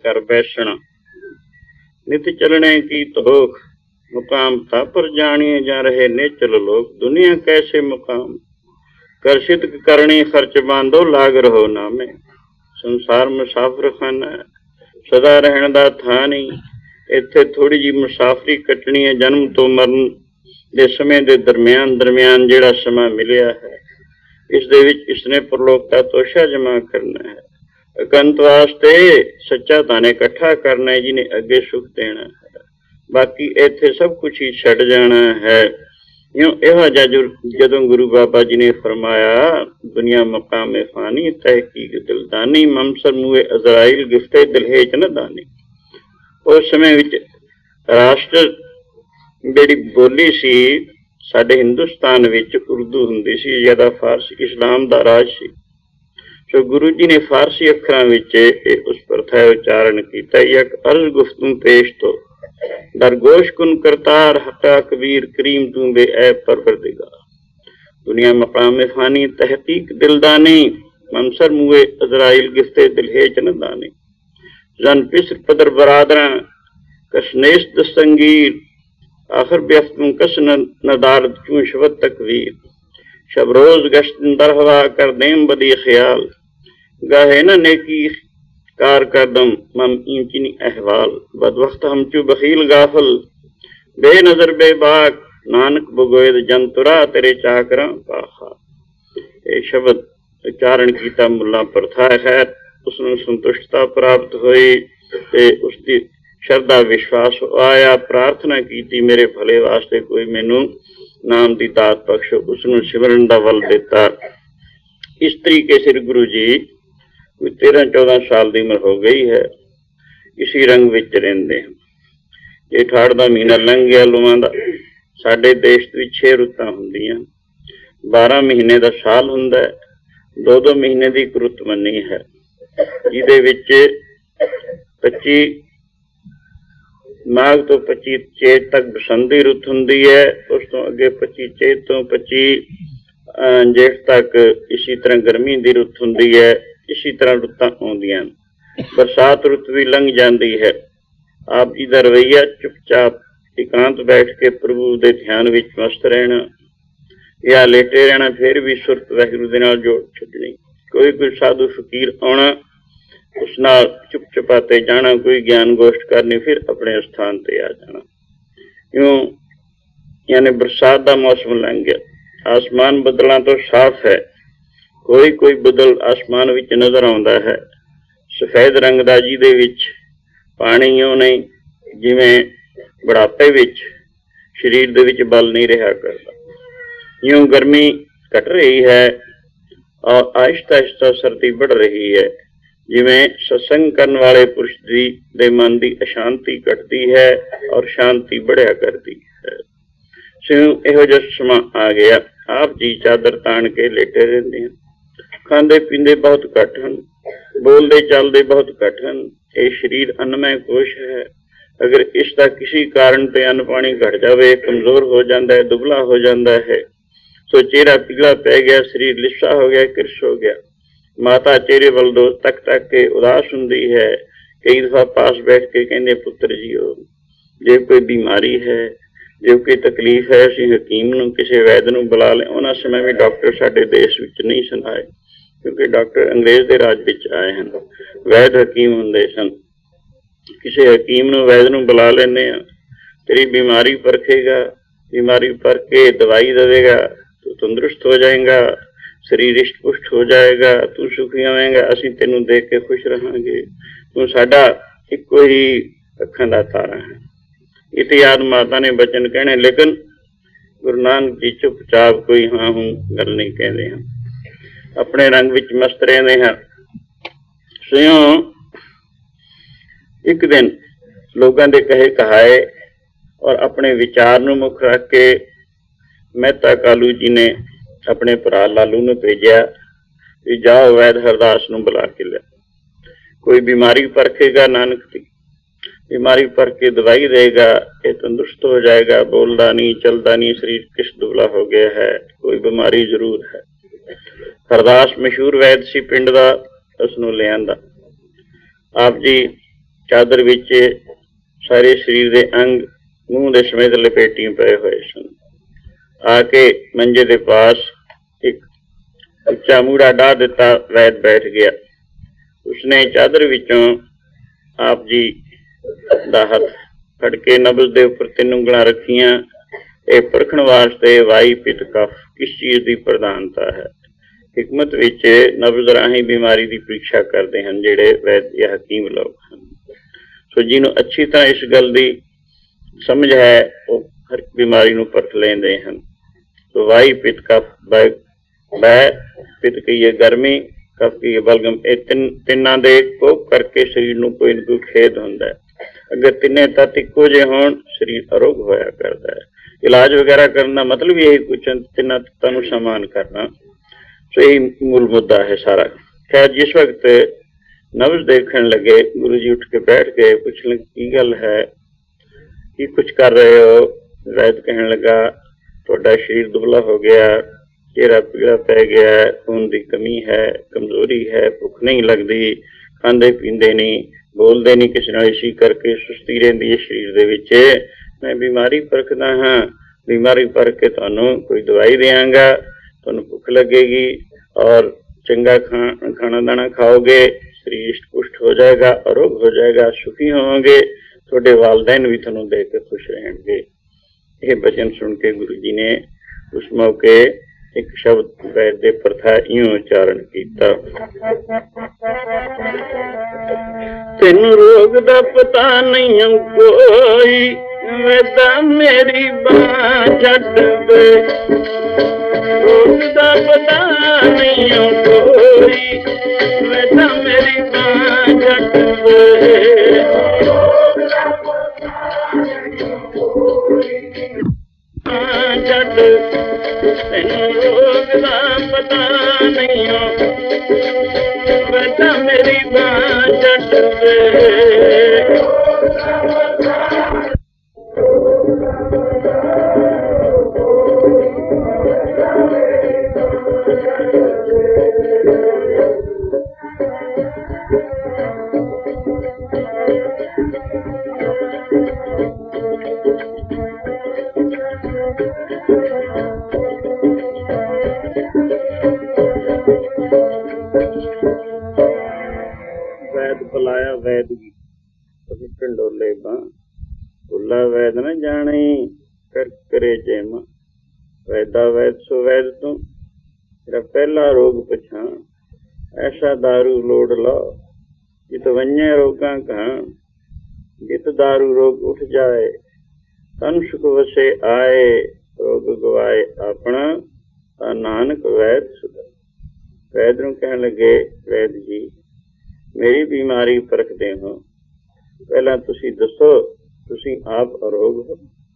कर बैसना। नित चलने की तोख, मुकाम था पर जानिए जा रहे नेचल लोग। दुनिया कैसे मुकाम, कर सिद्ध करनी खर्च बांधो लाग रहो नामे। संसार मुसाफिर खाना है, सदा रहन दा था नहीं। इत्थे थोड़ी जी मुसाफरी कटनी है, जन्म तो मरण दे समय दे दरम्यान दरम्यान जिहड़ा समा मिलिया है, इस दे विच इसने परलोक का तोशा जमा करना है। अकंत वास्ते सच्चा धन इकट्ठा करना है, जिन्हें अगे सुख देना है। बाकी इत्थे सब कुछ ही छड़ जाना है। यूं यह जदों गुरु बाबा जी ने फरमाया, दुनिया मकाम फानी तहकीक दिलदानी, ममसर मुए अजराइल गिफ्ते दिलहेच न दानी। उस समय विच राष्ट्र जिहड़ी बोली सी साडे हिंदुस्तान विच उर्दू हुंदी सी, ज्यादा फारसी इस्लाम दा राज सी। सो गुरु जी ने फारसी अखरां विच उस प्रथा उच्चारण कीता, एक अर्ज गुफ्तू पेश तो दरगोश कुन करतार हटा कबीर करीम तू बे ऐ परवरदिगार। दुनिया मकाम फानी तहकीक दिलदानी, ममसर मुए अजराइल गिफ्ते दिलहेच न दानी। जन पिसर पदर बरादरा कसनेस दस्तंगीर, आखिर बेफ्तूं कस नदार चूं शबत तकवीर। शब रोज गश्त दरहवा कर देम बदी ख्याल, गाहे न नेकी कार करदम मम इंचनी अहवाल। बद वक्त हम चू बखील गाफल, बेनजर बेबाक नानक बगोयद जन तुरा तेरे चाकरा पाखा। ये शब्द उच्चारण कीता मुला प्रथा खैर उसनूं संतुष्टता प्राप्त हुई ते उसकी श्रद्धा विश्वास आया। प्रार्थना की मेरे भले वास्ते कोई मैनू नाम की दात बख्शो, उसनूं सिमरन दा वल दिता। इस तरीके से गुरु जी कोई तेरह चौदह साल की उम्र हो गई है, इसी रंग विच रहिंदे हैं। ये ठाड़ दा महीना लंघ गया लुआं दा। साडे देश विच छे रुत्तां हुंदियां, बारह महीने का साल हुंदा है, दो दो महीने की एक रुत मनी है, जिहदे विच पच्ची माघ तो पच्ची चेत तक बसंती रुत हुंदी है। उस तो अगे पच्ची चेत तो पच्ची जेठ तक इसी तरह गर्मी की रुत हुंदी है। इसी तरह रुत्तां आउंदियां, बरसात रुत भी लंघ जाती है। आप जी का रवैया चुपचाप एकांत बैठ के प्रभु के ध्यान विच मस्त रहना या लेटे रहना, फिर भी सुरत वाहिगुरू दे नाल जोड़ छड्डनी। कोई कोई साधु फकीर आना, उस नाल चुप चुपाते जाना, कोई ज्ञान गोष्ठ करनी, फिर अपने स्थान पर आ जाना। यूं यानी बरसात का मौसम लंघ गया, आसमान बदलों तो साफ है। कोई कोई बदल आसमान विच नजर आउंदा है, सफेद रंग का, जिहदे विच पानी यूं नहीं जिवें बुढ़ापे विच शरीर दे विच बल नहीं रहा करता। यूं गर्मी घट रही है और आहिस्ता आहिस्ता सर्दी बढ़ रही है, जिवें सत्संग करने वाले पुरुष दी दे मन की अशांति घटती है और शांति बढ़िया करती है। सो इहो जिहा समा आ गया। आप जी चादर तान के लेटे रहंदे हैं, खांदे पींदे बहुत घट हैं, बोलते चलते बहुत घट हैं। ये शरीर अन्नमय कोश है, अगर इसका किसी कारण पे अन्न पानी घट जाए, कमजोर हो जाता है, दुबला हो जाता है, तो चेहरा पीला पै गया, शरीर लिस्सा हो गया, किरस हो गया। माता चेहरे वल दो तक तक के उदास हुंदी है। कई दफा पास बैठ के कहते पुत्र जी हो, जे कोई बीमारी है, जो कोई तकलीफ है, असीं हकीम नूं किसी वैद नूं बुला लें। उन्हां समय भी डॉक्टर साडे देश विच नहीं सन आए, क्योंकि डॉक्टर अंग्रेज के राज विच आए हैं। वैद हकीम हुंदे सन। किसी हकीम नूं वैद नूं बुला लेने आ, तेरी बीमारी परखेगा, बीमारी परख के दवाई देगा, तू तंदुरुस्त हो जाएगा, शरीर इष्ट पुष्ट हो जाएगा, तू सुखी होवेगा, असीं तेनूं देख के खुश रहांगे, तू साडा इक्को ही अखां दा तारा है। इतिहाद माता ने बचन कहने, लेकिन गुरु नानक जी चुपचाप कोई हाँ हूं गल नहीं कहते हैं, अपने रंग विच मस्त रहते हैं। स्वयं एक दिन लोगों के कहे कहाए और अपने विचार नूं मुख रख के मेहता कालू जी ने अपने भरा लालू नूं भेजिया कि जाओ वैद हरदास नूं बुला के लिया, कोई बीमारी परखेगा, नानक की बीमारी परख के दवाई देगा, ये तंदुरुस्त हो जाएगा, बोलता नहीं, चलता नहीं, शरीर किस दुबला हो गया है, कोई बीमारी जरूर है। हरदास मशहूर वैद सी पिंड का, उसनूं ले आंदा। आप जी चादर विच सारे शरीर के अंग मूँह दे समेत लपेटी पए हुए सन। आके मंजे दे पास एक उच्चा मूड़ा डाह दिता। वैद बैठ गया। उसने चादर विचों आप जी दा हथ फड़ के नब्ज़ दे उपर तीन उंगलां रखियां। ये परखण वास्ते वाई पित कफ किस चीज़ की प्रधानता है। हिकमत विच नब्ज़ राही बीमारी की परीक्षा करते हैं जिहड़े वैद या हकीम लोग हैं। सो जिन्हों अच्छी तरह इस गल की समझ है वो हर बीमारी नूं परख लेंदे हैं। तो वाई पित कफ बै पित कहिए गर्मी, कफ कहिए बलगम, ये तीन तिना दे कोप करके शरीर नूं कोई ना कोई खेद हुंदा है। अगर तिने तत्त इक्को जे होण शरीर अरोग होया करता है। इलाज वगैरह करना मतलब यही कुछ तिना तत्तां नूं समान करना। सो यही मूल मुद्दा है सारा। खैर जिस वक्त नब्ज़ देखने लगे गुरु जी उठ के बैठ गए। पूछने की गल है, की कुछ कर रहे हो। वैद कहने लगा तुहाडा शरीर दुबला हो गया, चेहरा पीला पै गया, खून की कमी है, कमजोरी है, भुख नहीं लगती, खांदे पींदे नहीं, बोलते नहीं किसी नाल, इसी करके सुस्ती रहिंदी है शरीर दे विच। मैं बीमारी परखदा हाँ, बीमारी परख के तुहानूं कोई दवाई देंगा, तुहानूं भुख लगेगी और चंगा खा खाना दाना खाओगे, शरीर इष्ट पुष्ट हो जाएगा, आरोग हो जाएगा, सुखी होवोगे, थोड़े वालदैन भी तुहानूं देख के खुश रहेंगे। ये वचन सुन के गुरु जी ने उस मौके एक शब्द वैद दे प्रथा यूं उच्चारण किया, तेनू रोग दा पता नहीं कोई, वैदा मेरी बाँ छड्ड दे। रोग दा पता नहीं कोई, वैदा मेरी बाँ छड्ड दे। छड्ड तैनू रोग दा पता नहीं, वैदा मेरी बाँ छड्ड दे। बुलाया वैद की ढंडोले बां, भुला वैद न जाने कर करे जेम। वैदा वैद सो वैद तू तेरा पहला रोग पछाण, ऐसा दारू लोड़ लो जित वन्ये रोगां कहाण। जित दारू रोग उठ जाए तन सुख वसे आए, रोग गवाए अपना ता नानक वैद सुधा। वैद नूं कहण लगे, वैद जी मेरी बीमारी परखते हो, पहला तुसी दसो तुसी आप अरोग हो,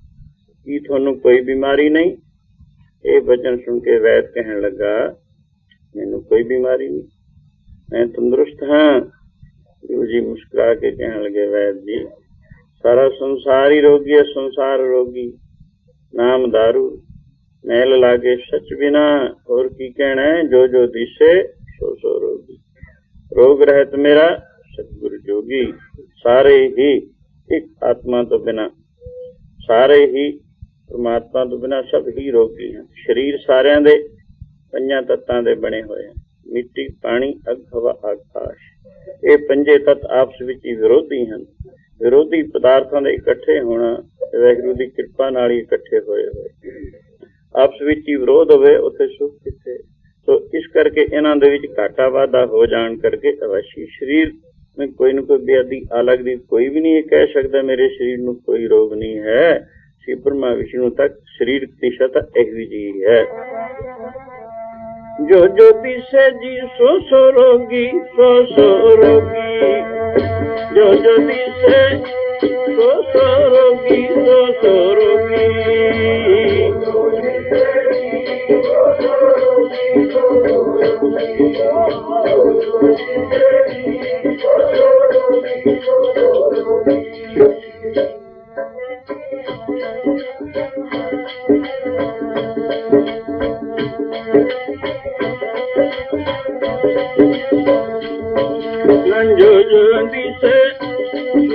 की थोनू कोई बीमारी नहीं। ये वचन सुन के वैद कहने लगा मैनू कोई बीमारी नहीं, मैं तंदुरुस्त हाँ। गुरु जी मुस्कुरा के कहने लगे, वैद जी सारा संसार ही रोगी है, संसार रोगी, नाम दारू मैल लागे सच बिना, और की कहना है जो जो दिसे सो सो रोगी। रोग रहत मेरा सतगुरु जोगी, सारे ही एक आत्मा तो बिना, सारे ही परमात्मा तो बिना सब ही रोगी हैं। शरीर सारिਆਂ ਦੇ ਪੰਜਾਂ ਤੱਤਾਂ ਦੇ ਬਣੇ ਹੋਏ ਹਨ, मिट्टी पानी अग हवा आकाश। ये पंजे तत्त आपस ਵਿੱਚ ਹੀ ਵਿਰੋਧੀ ਹਨ। ਵਿਰੋਧੀ ਪਦਾਰਥਾਂ ਦੇ ਇਕੱਠੇ ਹੋਣਾ ਵਾਹਿਗੁਰੂ ਦੀ ਕਿਰਪਾ ਨਾਲ ਹੀ ਇਕੱਠੇ ਹੋਏ ਹੋਏ। ਆਪਸ ਵਿੱਚ ਹੀ ਵਿਰੋਧ ਹੋਵੇ ਉੱਥੇ ਸੁਖ ਕਿੱਥੇ। तो इस करके इन्हां दे विच घाटा वाधा हो जान करके अवश्य शरीर में कोई ना कोई बेअदी अलग दी कोई भी नहीं कह सकता मेरे शरीर में कोई रोग नहीं है। श्री ब्रह्मा विष्णु तक शरीर की सत्ता एक ही जी है। जो जो दिसे जी सो सो रोगी, सो सो रोगी, जो जो दिसे सो सो रोगी, सो सो रोगी। जो जो दिसे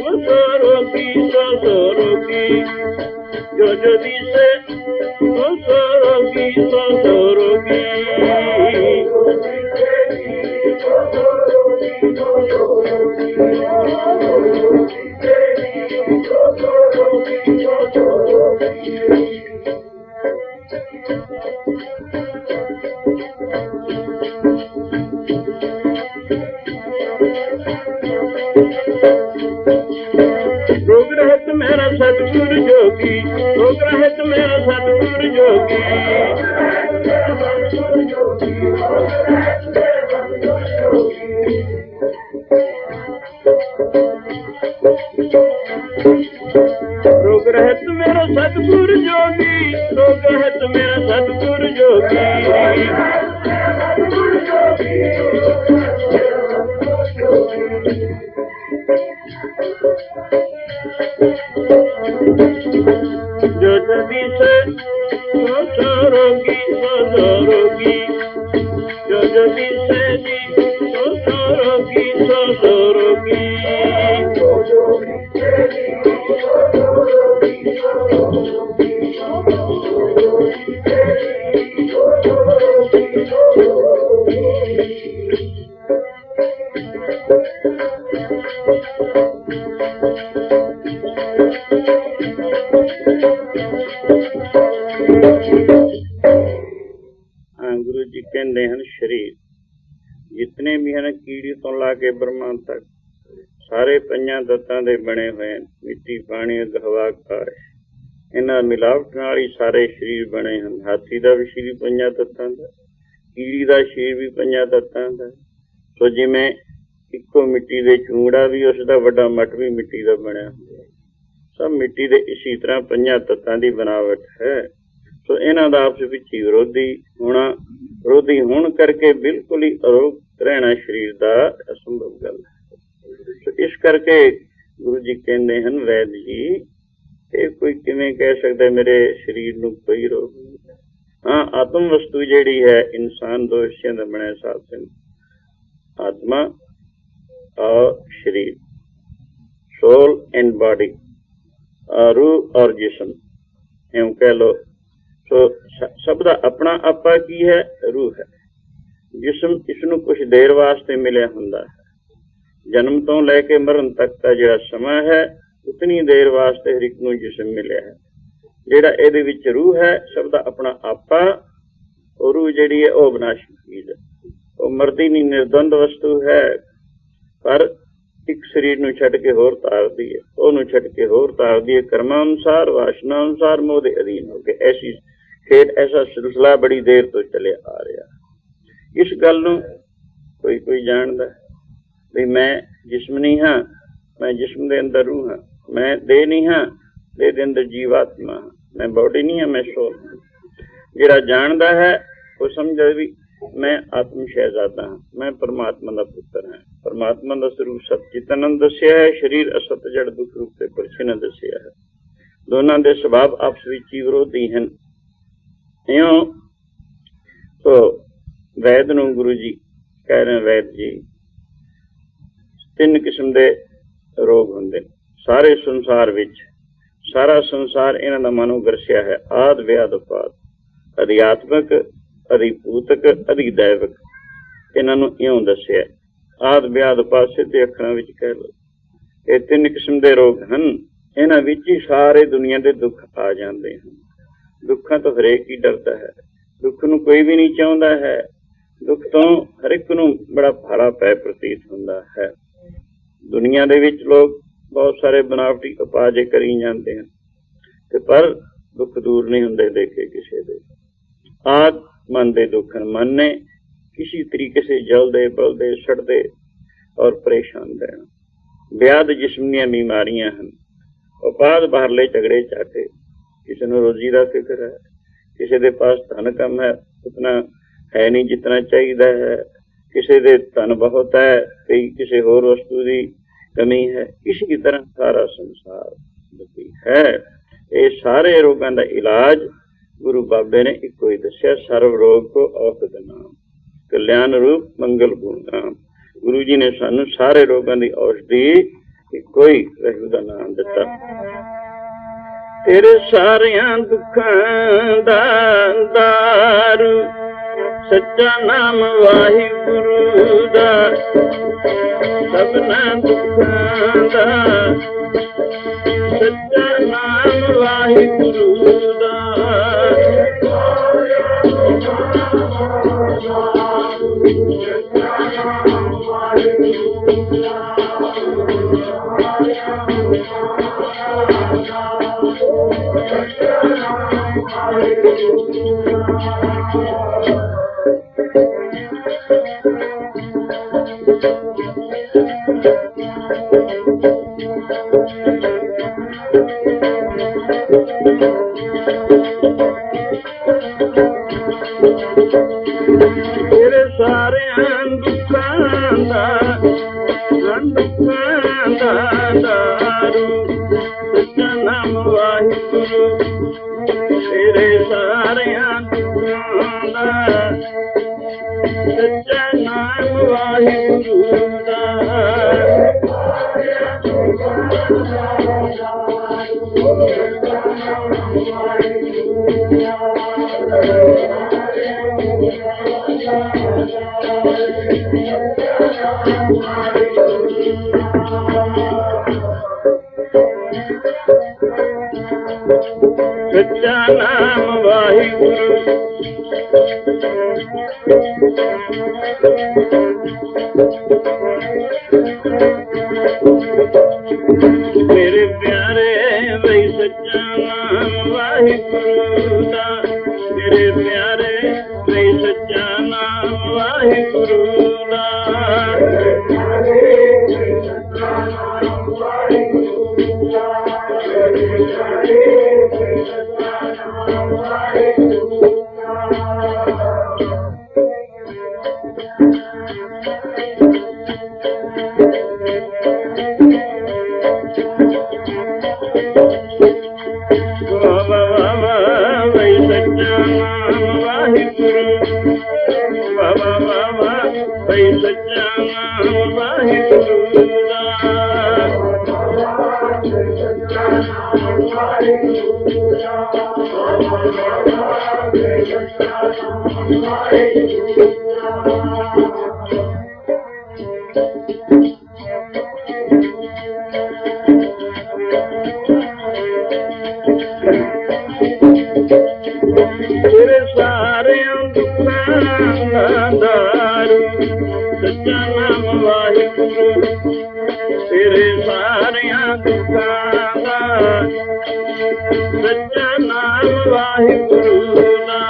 रोगी सो सो रोगी, जो जो दिसे सो सो रोगी सो सो रोगी। रोग रहत मेरा सतगुर जोगी, रोग रहत मेरा सतगुर जोगी। रोग रहत मेरा सतगुर जोगी, रोग रहत मेरा सतगुर जोगी। जो जदी से सो सो रोगी सो सो रोगी, जो जदी से जी सो सो रोगी सो सो रोगी। गुरु जी कहते हैं शरीर जितने भी हैं कीड़ी तो ला के ब्रह्मा तक सारे पंजां तत्तां दे बने हुए हैं। मिट्टी पानी हवा आकाश इन्हां मिलावट नाल ही सारे शरीर बने हैं। हाथी का भी शरीर पंजां तत्तां दा, कीड़ी का शरीर भी पंजां तत्तां दा। सो जिवें इक्को मिट्टी दे चूंगड़ा भी उसका वड्डा मट भी मिट्टी का बनया हुआ, सब मिट्टी दे इसी तरह पंजां तत्तां दी बनावट है। सो इन्हां दा आपस विच ही विरोधी होना, विरोधी होने करके बिल्कुल ही अरोग रहना शरीर का असंभव गल है। सो इस करके गुरु जी कहते हैं वैद जी ये कोई किवें कह सकता मेरे शरीर नूं कोई रोग नहीं। हाँ आत्म वस्तु जिहड़ी है इंसान दो हिस्सियां दा बनिया साधन, आत्मा और शरीर, सोल एंड बॉडी, रूह और जिस्म यूं कह लो। तो सब दा अपना आपा की है, रूह है। जिस्म इसनूं कुछ देर वास्ते मिलिया हुंदा है, जन्म तो लैके मरण तक का जिहड़ा समा है उतनी देर वास्ते हर एक नूं जिस्म मिलिया है। जिहड़ा इहदे विच रूह है सब दा अपना आपा, और रूह जिहड़ी है वह विनाशी चीज है, वह मरदी नहीं, निर्द्वंद वस्तु है। पर एक शरीर नूं छड्ड के होर तारदी है, ओनूं छड्ड के होर तारदी है, कर्मां अनुसार वासना अनुसार मोह दे अधीन हो के। ऐसी खेड ऐसा सिलसिला बड़ी देर तो चले आ रहा। इस गल नूं कोई कोई जानदा भी मैं जिस्म नहीं हाँ, मैं जिस्म दे अंदर रूह हाँ, मैं देह नहीं हाँ, देह दे अंदर जीवात्मा हाँ, मैं बॉडी नहीं हाँ, मैं सोल हाँ। जिहड़ा जानदा है वो समझदा भी मैं आत्म शहजादा हाँ, मैं परमात्मा का पुत्र हाँ। परमात्मा का स्वरूप सतचितानंद दस्या है, शरीर असत जड़ दुख रूप से परिचिन दस्या है। दोनों के स्वभाव आपस विच ही विरोधी हैं। इयों तो वैद नूं गुरु जी कह रहे वैद जी तीन किस्म के रोग होंदे सारे संसार विच। सारा संसार इन्हां दा मानो गरसिया है, आद व्याद उपाद, अध्यात्मक अधिभूतक अधिदैवक। इन्हां नूं इयों दस्सिया आद व्याद उपाद सीधे अखरां विच कह लो ये तीन किस्म के रोग हैं। इन्हां विच ही सारे दुनिया के दुख आ जाते हैं। दुखों तो हरेक ही डरता है, दुख नूं कोई भी नहीं चाहता है, दुख तो हर एक नूं बड़ा भाड़ा पै प्रतीत होंदा है। दुनिया दे विच लोग बहुत सारे बनावटी उपाय करी जाते हैं ते पर दुख दूर नहीं होंदे देखे किसी दे। आद मन दे दुख मन ने किसी तरीके से जलदे बलदे सड़दे और परेशान रहना। व्याध जिस्म दी बीमारियां हैं। उपाद बाहरले झगड़े चाटे, किसी को रोजी का फिक्र है, किसी के पास धन कम है, उतना है नहीं जितना चाहिए है, किसी के धन बहुत है, कई किसी होर वस्तु की कमी है। इसी तरह सारा संसार दुखी है। ये सारे रोगों का इलाज गुरु बाबे ने एक ही दसिया, सर्व रोग को औषध नाम, कल्याण रूप मंगल गुण नाम। गुरु जी ने सानू सारे रोगों की औषधि ਇੱਕੋ ਹੀ ਵਾਹਿਗੁਰੂ ਦਾ ਨਾਮ ਦਿੱਤਾ। ਤੇਰੇ ਸਾਰਿਆਂ ਦੁੱਖਾਂ ਦਾ ਦਾਰੂ ਸੱਚਾ ਨਾਮ ਵਾਹਿਗੁਰੂ ਦਾ, ਸਭਨਾਂ ਦੁੱਖਾਂ ਦਾ ਸੱਚਾ ਨਾਮ ਵਾਹਿਗੁਰੂ ਦਾ। ਤੇਰੇ ਸਾਰਿਆਂ ਦੁੱਖਾਂ ਦਾ ਦੁੱਖਾਂ ਦਾ ਦਾਰੂ ਸੱਚਾ ਨਾਮ ਵਾਹਿਗੁਰੂ, ਤੇਰੇ ਸਾਰਿਆਂ ਦੁੱਖਾਂ ਦਾ ਸੱਚਾ ਨਾਮ ਵਾਹਿਗੁਰੂ ਦਾ। ਸੱਚਾ ਨਾਮ ਵਾਹਿਗੁਰੂ, ਮੇਰੇ ਪਿਆਰੇ ਬਈ ਸੱਚਾ ਨਾਮ ਵਾਹਿਗੁਰੂ ਦਾ, ਮੇਰੇ ਪਿਆਰੇ ਬਈ ਸੱਚਾ ਨਾਮ ਵਾਹਿਗੁਰੂ ਦਾ। ਤੇਰੇ ਸਾਰਿਆਂ ਦੁੱਖਾਂ ਦਾ ਦਾਰੂ ਸੱਚਾ ਨਾਮ ਵਾਹਿਗੁਰੂ, ਤੇਰੇ ਸਾਰਿਆਂ ਦੁੱਖਾਂ ਦਾ ਸੱਚਾ ਨਾਮ ਵਾਹਿਗੁਰੂ ਦਾ।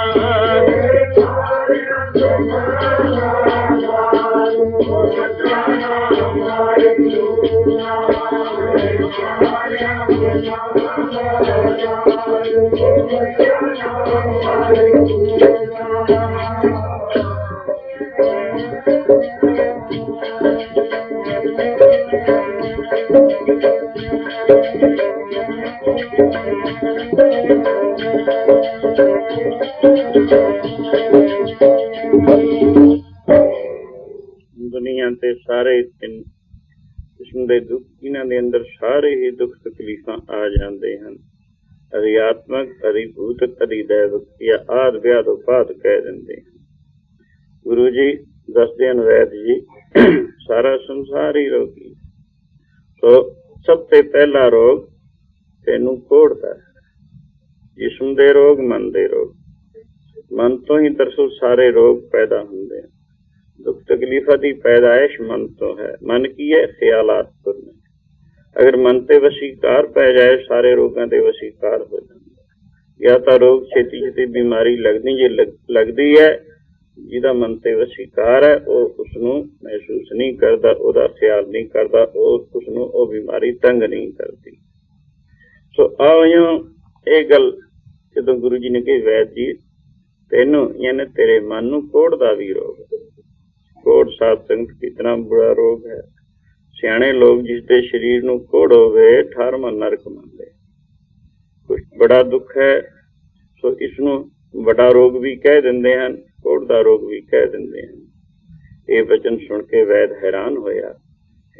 ਦੁਨੀਆ ਤੇ ਸਾਰੇ ਕਿਸਮ ਦੇ ਦੁੱਖ, ਇਹਨਾਂ ਦੇ ਅੰਦਰ ਸਾਰੇ ਹੀ ਦੁੱਖ ਤਕਲੀਫਾਂ ਆ ਜਾਂਦੇ ਹਨ। ਅਧਿਆਤਮਕ, ਅਧਿਭੂਤਕ, ਅਧਿਦੈਵਕ ਜਾਂ ਆਦਿ ਵਿਆਦ ਉਪਾਦ ਕਹਿ ਦਿੰਦੇ ਹਨ। ਗੁਰੂ ਜੀ ਦੱਸਦੇ ਹਨ, ਵੈਦ ਜੀ, ਸਾਰਾ ਸੰਸਾਰ ਹੀ ਰੋਗੀ। ਸੋ ਸਭ ਤੋਂ ਪਹਿਲਾ ਰੋਗ ਤੈਨੂੰ ਕੋੜਦਾ ਹੈ। ਜਿਸਮ ਦੇ ਰੋਗ, ਮਨ ਦੇ ਰੋਗ। ਮਨ ਤੋਂ ਹੀ ਦਰਅਸਲ ਸਾਰੇ ਰੋਗ ਪੈਦਾ ਹੁੰਦੇ ਹਨ। ਦੁੱਖ ਤਕਲੀਫਾਂ ਦੀ ਪੈਦਾਇਸ਼ ਮਨ ਤੋਂ ਹੈ। ਮਨ ਕੀ ਹੈ? ਖਿਆਲਾਤ ਨੇ। ਅਗਰ ਮਨ ਤੇ ਵਸੀਕਾਰ ਪੈ ਜਾਏ, ਸਾਰੇ ਰੋਗਾਂ ਦੇ ਵਸੀਕਾਰ ਹੋ ਜਾਂਦੇ। ਜਾਂ ਤਾਂ ਰੋਗ ਛੇਤੀ ਛੇਤੀ ਬਿਮਾਰੀ ਲੱਗਦੀ, ਜੇ ਲੱਗਦੀ ਹੈ ਜਿਹਦਾ ਮਨ ਤੇ ਵਸੀਕਾਰ ਹੈ ਉਹ ਉਸਨੂੰ ਮਹਿਸੂਸ ਨਹੀਂ ਕਰਦਾ, ਉਹਦਾ ਖਿਆਲ ਨਹੀਂ ਕਰਦਾ, ਉਹ ਉਸਨੂੰ ਉਹ ਬਿਮਾਰੀ ਤੰਗ ਨਹੀਂ ਕਰਦੀ। ਸੋ ਆਓ ਇਹ ਗੱਲ ਜਦੋਂ ਗੁਰੂ ਜੀ ਨੇ ਕਹੀ, ਵੈਦ ਜੀ ਤੈਨੂੰ ਯਾਨੀ ਤੇਰੇ ਮਨ ਨੂੰ ਕੋੜ ਦਾ ਵੀ ਰੋਗ। ਕੋੜ ਸਾਧ ਸੰਗਤ ਕਿਤਨਾ ਬੁਰਾ ਰੋਗ ਹੈ। ਸਿਆਣੇ ਲੋਕ ਜਿਸਦੇ ਸਰੀਰ ਨੂੰ ਕੋੜ ਹੋਵੇ ਅਠਾਰਵਾਂ ਨਰਕ ਮੰਨਦੇ। ਕੁਛ ਬੜਾ ਦੁੱਖ ਹੈ, ਸੋ ਇਸਨੂੰ ਵੱਡਾ ਰੋਗ ਵੀ ਕਹਿ ਦਿੰਦੇ ਹਨ, ਕੋੜ ਦਾ ਰੋਗ ਵੀ ਕਹਿ ਦਿੰਦੇ ਹਨ। ਇਹ ਵਚਨ ਸੁਣ ਕੇ ਵੈਦ ਹੈਰਾਨ ਹੋਇਆ।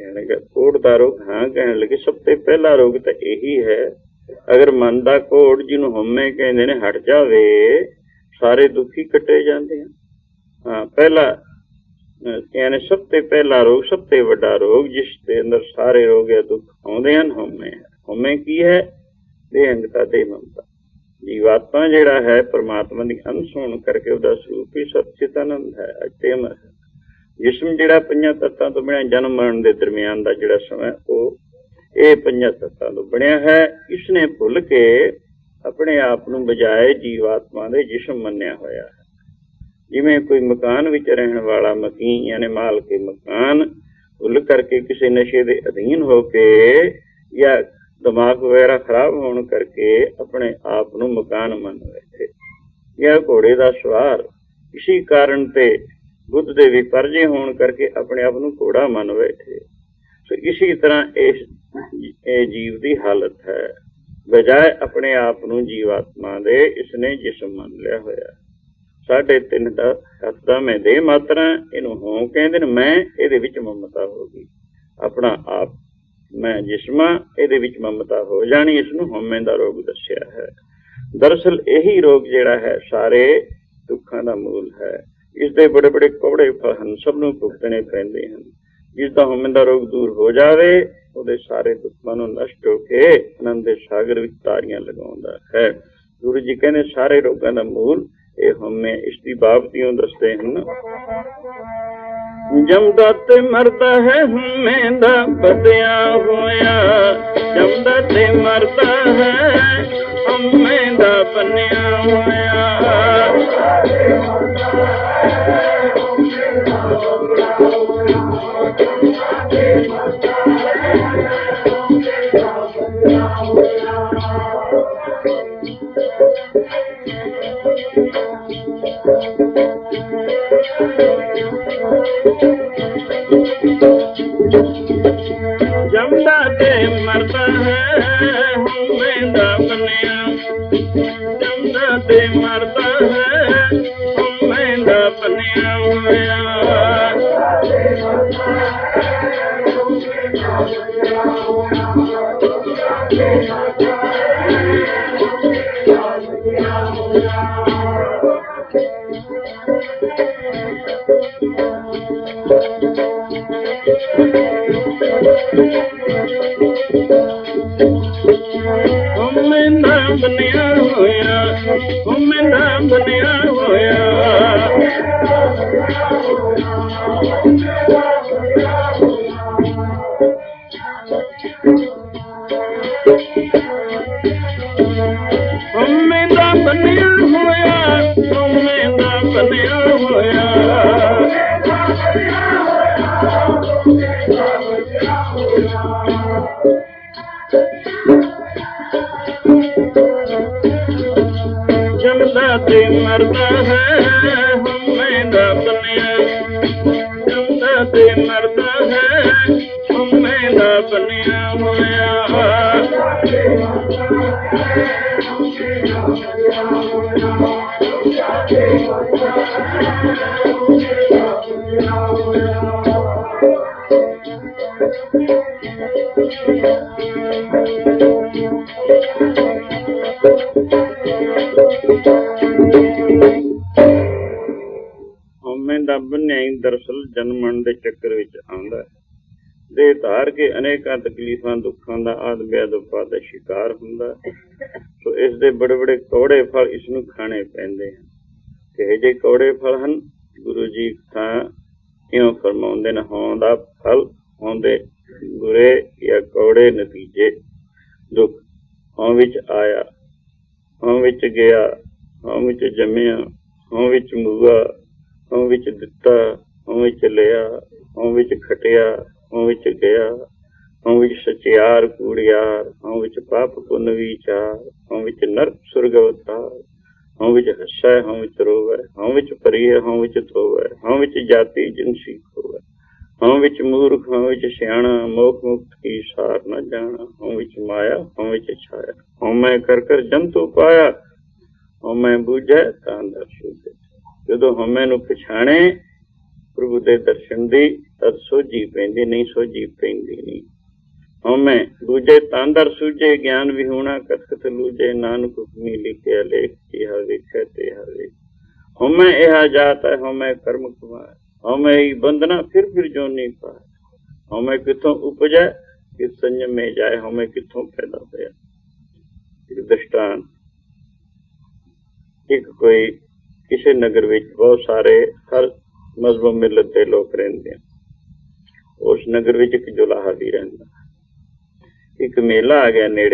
ਕਹਿਣਗੇ ਕੋੜ ਦਾ ਰੋਗ, ਹਾਂ ਕਹਿਣ ਲੱਗੇ ਸਭ ਤੋਂ ਪਹਿਲਾ ਰੋਗ ਤਾਂ ਇਹੀ ਹੈ। ਅਗਰ ਮਨ ਦਾ ਕੋੜ ਜਿਹਨੂੰ ਹਉਮੈ ਕਹਿੰਦੇ ਨੇ ਹਟ ਜਾਵੇ, ਸਾਰੇ ਦੁਖੀ ਕੱਟੇ ਜਾਂਦੇ ਹਨ। ਹਾਂ, ਪਹਿਲਾ ਯਾਨੀ ਸਭ ਤੋਂ ਪਹਿਲਾ ਰੋਗ, ਸਭ ਤੋਂ ਵੱਡਾ ਰੋਗ ਜਿਸ ਦੇ ਅੰਦਰ ਸਾਰੇ ਰੋਗ ਜਾਂ ਦੁੱਖ ਆਉਂਦੇ ਹਨ, ਹਉਮੈ ਹੈ। ਹਉਮੈ ਕੀ ਹੈ? ਦੇਹੰਗਤਾ, ਦੇ ਮਮਤਾ। ਜੀਵਾਤਮਾ ਜਿਹੜਾ ਹੈ ਪਰਮਾਤਮਾ ਦੀ ਅੰਸ਼ ਹੋਣ ਕਰਕੇ ਉਹਦਾ ਸਰੂਪ ਹੀ ਸਤਿਚਿਤ ਆਨੰਦ ਹੈ, ਅਤੇ ਅਮਰ ਹੈ। ਜਿਸਮ ਜਿਹੜਾ ਪੰਜਾਂ ਤੱਤਾਂ ਤੋਂ ਬਣਿਆ, ਜਨਮ ਮਰਨ ਦੇ ਦਰਮਿਆਨ ਦਾ ਜਿਹੜਾ ਸਮਾਂ ਉਹ ਇਹ ਪੰਜਾਂ ਤੱਤਾਂ ਤੋਂ ਬਣਿਆ ਹੈ। ਇਸਨੇ ਭੁੱਲ ਕੇ ਆਪਣੇ ਆਪ ਨੂੰ ਬਜਾਏ ਜੀਵਾਤਮਾ ਦੇ ਜਿਸਮ ਮੰਨਿਆ ਹੋਇਆ ਹੈ। ਜਿਵੇਂ ਕੋਈ ਮਕਾਨ ਵਿੱਚ ਰਹਿਣ ਵਾਲਾ ਮਕੀਨ ਯਾਨੀ ਮਾਲਕ ਮਕਾਨ ਭੁੱਲ ਕਰਕੇ ਕਿਸੇ ਨਸ਼ੇ ਦੇ ਅਧੀਨ ਹੋ ਕੇ ਜਾਂ ਦਿਮਾਗ ਵਗੈਰਾ ਖਰਾਬ ਹੋਣ ਕਰਕੇ ਆਪਣੇ ਆਪ ਨੂੰ ਮਕਾਨ ਮੰਨ ਬੈਠੇ, ਜਾਂ ਘੋੜੇ ਦਾ ਸਵਾਰ ਇਸੀ ਕਾਰਨ ਤੇ ਬੁੱਧ ਦੇ ਵਿਪਰਜੇ ਹੋਣ ਕਰਕੇ ਆਪਣੇ ਆਪ ਨੂੰ ਘੋੜਾ ਮੰਨ ਬੈਠੇ। ਸੋ ਇਸੀ ਤਰ੍ਹਾਂ ਇਸ ਇਹ ਜੀਵ ਦੀ ਹਾਲਤ ਹੈ, ਬਜਾਏ ਆਪਣੇ ਆਪ ਨੂੰ ਜੀਵਾਤਮਾ ਦੇ ਇਸਨੇ ਜਿਸਮ ਮੰਨ ਲਿਆ ਹੋਇਆ। ਸਾਢੇ ਤਿੰਨ ਦਾ ਹੱਥ ਦਾ ਮੈਂ ਦੇ ਮਾਤਰਾ, ਇਹਨੂੰ ਹੋਂ ਕਹਿੰਦੇ ਨੇ। ਮੈਂ ਇਹਦੇ ਵਿੱਚ ਮਮਤਾ ਹੋ ਗਈ, ਆਪਣਾ ਆਪ ਮੈਂ ਜਿਸਮਾਂ ਇਹਦੇ ਵਿੱਚ ਮਮਤਾ ਹੋ ਜਾਣੀ, ਇਸਨੂੰ ਹਉਮੈ ਦਾ ਰੋਗ ਦੱਸਿਆ ਹੈ। ਦਰਅਸਲ ਇਹੀ ਰੋਗ ਜਿਹੜਾ ਹੈ ਸਾਰੇ ਦੁੱਖਾਂ ਦਾ ਮੂਲ ਹੈ। ਇਸਦੇ ਬੜੇ ਬੜੇ ਕੌੜੇ ਫਲ ਹਨ, ਸਭ ਨੂੰ ਭੁਗਤਣੇ ਪੈਂਦੇ ਹਨ। ਜਿਸ ਦਾ ਹਉਮੈ ਦਾ ਰੋਗ ਦੂਰ ਹੋ ਜਾਵੇ, ਉਹਦੇ ਸਾਰੇ ਦੁੱਖਾਂ ਨੂੰ ਨਸ਼ਟ ਹੋ ਕੇ ਆਨੰਦ ਦੇ ਸਾਗਰ ਵਿੱਚ ਤਾਰੀਆਂ ਲਗਾਉਂਦਾ ਹੈ। ਗੁਰੂ ਜੀ ਕਹਿੰਦੇ ਸਾਰੇ ਰੋਗਾਂ ਦਾ ਮੂਲ ਇਹ ਹਉਮੈ। ਇਸ ਦੀ ਬਾਬਤੀਓਂ ਦੱਸਦੇ ਹਨ, ਜਮਦਾ ਤੇ ਮਰਦਾ ਹੈ ਹਉਮੈ ਦਾ ਵਧਿਆ ਹੋਇਆ, ਜਮਦਾ ਤੇ ਮਰਦਾ ਹੈ ਹਉਮੈ ਦਾ ਬਣਿਆ ਹੋਇਆ। ਜਮਦਾ ਤੇ ਮਰਦਾ ਹੈ ਹਉਮੈ ਦਾ ਬਣਿਆ, ਜਮਦਾ ਤੇ ਮਰਦਾ ਹੈ ਹਉਮੈ ਦਾ ਬਣਿਆ ਹੋਇਆ। ਹਉਮੈ ਦਾ ਬਣਿਆ ਹੋਇਆ, ਹਉਮੈ ਦਾ ਬਣਿਆ ਹੋਇਆ। ਹਉਮੈ ਦਾ ਬਣਿਆ ਹੋਇਆ, ਹਉਮੈ ਦਾ ਬਣਿਆ ਹੋਇਆ। ਜਮਦਾ ਤੇ ਮਰਦਾ ਹੈ ਹਉਮੈ ਦਾ ਬਣਿਆ, ਜਮਦਾ ਤੇ ਮਰਦਾ ਹੈ ਹਉਮੈ ਦਾ ਬਣਿਆ ਹੋਇਆ। ਹਉਮੈ ਦਾ ਬੰਨਿਆ ਹੀ ਦਰਅਸਲ ਜਨਮਣ ਦੇ ਚੱਕਰ ਵਿੱਚ ਆਉਂਦਾ ਹੈ। ਦੇਹ ਧਾਰ ਕੇ ਅਨੇਕਾਂ ਤਕਲੀਫਾਂ ਦੁੱਖਾਂ ਦਾ ਆਦਿ ਵਿਆਦ ਉਪਾਦ ਦਾ ਸ਼ਿਕਾਰ ਹੁੰਦਾ। ਸੋ ਇਸ ਦੇ ਬੜੇ ਬੜੇ ਕੌੜੇ ਫਲ ਇਸਨੂੰ ਖਾਣੇ ਪੈਂਦੇ ਹਨ। ਕਿਹੋ ਜਿਹੇ ਕੌੜੇ ਫਲ ਹਨ? ਗੁਰੂ ਜੀ ਤਾਂ ਇਉਂ ਫਰਮਾਉਂਦੇ ਨੇ, ਹੋਂ ਦਾ ਫਲ ਆਉਂਦੇ ਬੁਰੇ ਜਾਂ ਕੌੜੇ ਨਤੀਜੇ। ਦੁੱਖ ਹੋਂ ਵਿੱਚ ਆਇਆ, ਹੋਂ ਵਿੱਚ ਗਿਆ, ਹੋਂ ਵਿੱਚ ਜੰਮਿਆ, ਹੋਂ ਵਿੱਚ ਮੂਆ, ਹੋਂ ਵਿੱਚ ਦਿੱਤਾ, ਹੋਂ ਵਿੱਚ ਲਿਆ, ਹੋਂ ਵਿੱਚ ਖਟਿਆ, ਹੋਂ ਵਿੱਚ ਗਿਆ, ਹੋਂ ਵਿੱਚ ਸਚਿਆਰ ਕੂੜਿਆਰ, ਹੋਂ ਵਿੱਚ ਪਾਪ ਪੁੰਨ ਵਿਚਾਰ, ਹੋਂ ਵਿੱਚ ਨਰਕ ਸੁਰਗ ਅਵਤਾਰ, ਹੋਂ ਵਿੱਚ ਹੱਸੈ, ਹੋਂ ਵਿੱਚ ਰੋਵੈ, ਹੋਂ ਵਿੱਚ ਪਰੀਐ, ਹੋਂ ਵਿੱਚ ਧੋਵੈ, ਹੋਂ ਵਿੱਚ ਜਾਤੀ ਜਿਨਸੀ ਖੋਵੈ, ਹੋਂ ਵਿੱਚ ਮੂਰਖ, ਹੋਂ ਵਿੱਚ ਸਿਆਣਾ, ਮੋਖ ਮੁਕਤ ਕੀ ਸਾਰ ਨ ਜਾਣਾ, ਹੋਂ ਵਿੱਚ ਮਾਇਆ, ਹੋਂ ਵਿੱਚ ਛਾਇਆ, ਹੋਂ ਮੈਂ ਕਰ ਕਰ ਜੰਤੂ ਪਾਇਆ, ਹੋਂ ਮੈਂ ਬੂਝੈ ਤਾਂ ਅੰਦਰ ਸੂਝੈ। ਜਦੋਂ ਹਉਮੈ ਨੂੰ ਪਛਾਣੇ प्रभु के दर्शन की तद सोझी पैंदी नहीं, सोझी पैंदी नहीं। हमें दूजे तांदर सूझे ज्ञान विहूणा कथकथ लूझे, नानक हुक्मी लिखे लेख जिहा वेखे तिहा वेख। हमें यह जात है हमें कर्म कमाए, हमें ही बंधना फिर फिर जो नहीं पाए। हमें कितों उपजा किस संयम में जाए, हमें कितों पैदा होया। एक दृष्टांत, एक कोई किसी नगर विच बहुत सारे हर मजहब मिलत के लोग रहंदे हैं। उस नगर विच एक जुलाहा भी रहंदा। एक मेला आ गया नेड़े,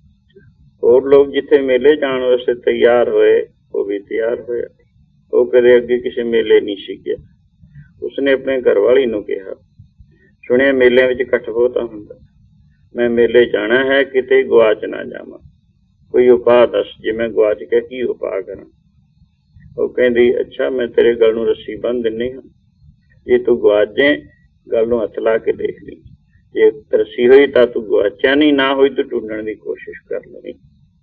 और लोग जिथे मेले जाने वास्ते तैयार होए वो भी तैयार होया। वो कदे अगे किसी मेले नहीं सी गया। उसने अपने घरवाली नूं कहा, सुनिया मेले विच इकट्ठ बहुता हुंदा, मैं मेले जाना है, किते गुआच ना जावां, कोई उपाय दस, जे मैं गुआच गया की उपाय करा। वो कहती, अच्छा मैं तेरे गल नूं रस्सी बन दिन्नी हां, जे तू गुआच जाए गल नूं हथ ला के देख ली, जे रस्सी हुई तो तू गुआचा नहीं, ना हुई तो ढूंढण की कोशिश कर लेनी।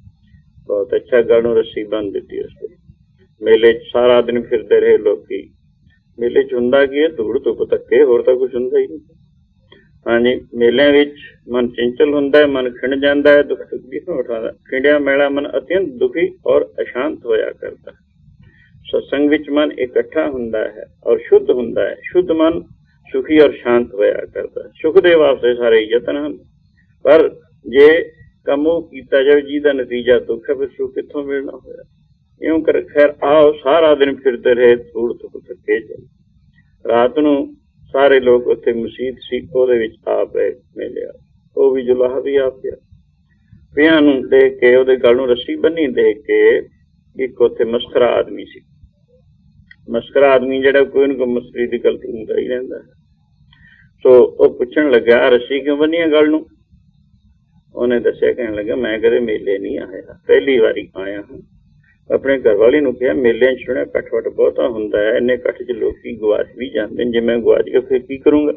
बहुत अच्छा, गल नूं रस्सी बन दी। उस मेले सारा दिन फिरते रहे लोग। मेले च हुंदा की है, धूड़ धुप धक्के, होर तां कुछ हुंदा ही नहीं। हाँ जी, मेलिਆਂ ਵਿੱਚ मन चंचल हुंदा है, मन खिंड जाता है, दुख तकलीफ उठाता। खिंडिया मेला मन अत्यंत दुखी और अशांत होया करता है। सत्संग विच मन इकट्ठा हुंदा है और शुद्ध हुंदा है। शुद्ध मन सुखी और शांत होया करता है। सुख दे वास्ते सारे यतन हैं, पर जे कमो कीता जाए जिहदा नतीजा दुख है, फिर सुख कित्थों मिलना होया। इउं कर खैर आओ, सारा दिन फिरते रहे, धूड़ धुप थके चले। रात नूं सारे लोग उत्थे मसीत सी, ਉਹਦੇ ਵਿੱਚ ਆ ਪਏ ਮੇਲਿਆ। ਉਹ ਵੀ ਜੁਲਾਹਾ ਵੀ ਆ ਪਿਆ। ਪਿਆਂ ਨੂੰ ਦੇਖ ਕੇ, ਉਹਦੇ ਗਲ ਨੂੰ ਰੱਸੀ ਬੰਨੀ ਦੇਖ ਕੇ, ਇੱਕ ਉੱਥੇ ਮਸਕਰਾ ਆਦਮੀ ਸੀ। ਮਸਕਰਾ ਆਦਮੀ ਜਿਹੜਾ ਕੋਈ ਨਾ ਕੋਈ ਮਸਕਰੀ ਦੀ ਗਲਤੀ ਹੁੰਦਾ ਹੀ ਰਹਿੰਦਾ ਹੈ। ਸੋ ਉਹ ਪੁੱਛਣ ਲੱਗਾ, ਰੱਸੀ ਕਿਉਂ ਬੰਨੀ ਗਲ ਨੂੰ? ਉਹਨੇ ਦੱਸਿਆ, ਕਹਿਣ ਲੱਗਾ, ਮੈਂ ਕਦੇ ਮੇਲੇ ਨਹੀਂ ਆਇਆ, ਪਹਿਲੀ ਵਾਰੀ ਆਇਆ ਹਾਂ। अपने घरवाली नूं कहा, मेले सुनिया कट वट बहुता हुंदा है, इन्ने कट च लोग गुआच भी जाते हैं, जे मैं गुआच गया फिर की करूँगा?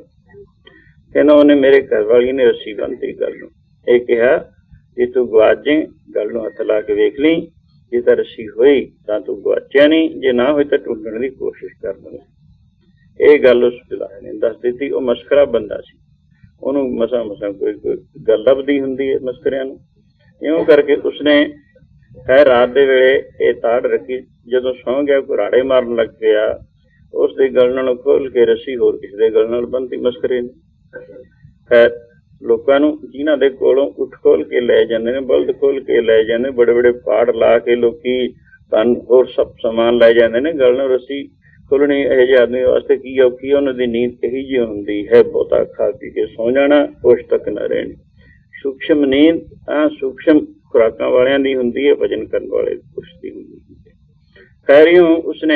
कहना उन्हें मेरे घरवाली ने रस्सी बंनती गल नूं। ये कहा, जे तू गुआच जाए गल नूं हथ ला के वेख ली, जे तां रस्सी होई तां तू गुआचिया नहीं, जे ना होई तां ढूंढण की कोशिश कर लवे। ये गल उस जुलाहे ने दस दी। वो मस्करा बंदा सी, उहनूं मसां मसां कोई कोई गल लभदी हुंदी है मस्करियां नूं। इउं करके उसने है रात दे वेले ये ताड़ रखी। जदों सौ गया घुराड़े मारन लग गया, उस दे गल नाल खोल के रस्सी होर किसी दे गल नाल बंधी मस्करे ने। खैर लोकां नूं जिन्हां दे कोलों उठ खोल के लै जांदे ने, बल्द खोल के लै जांदे, बड़े बड़े पाड़ ला के लोकी तन होर सब समान लै जांदे ने। गल नाल रस्सी खोलनी इहो जिहे आदमी वास्ते की औखी, उन्हां दी नींद इही जी हुंदी है, बहुता खा पी के सौ जाना, होश तक न रहनी। सूक्ष्म नींद आ सूक्ष्म खुराकां वालियां दी हुंदी है, भजन करन वाले उसदी हुंदी है। खैरियों उसने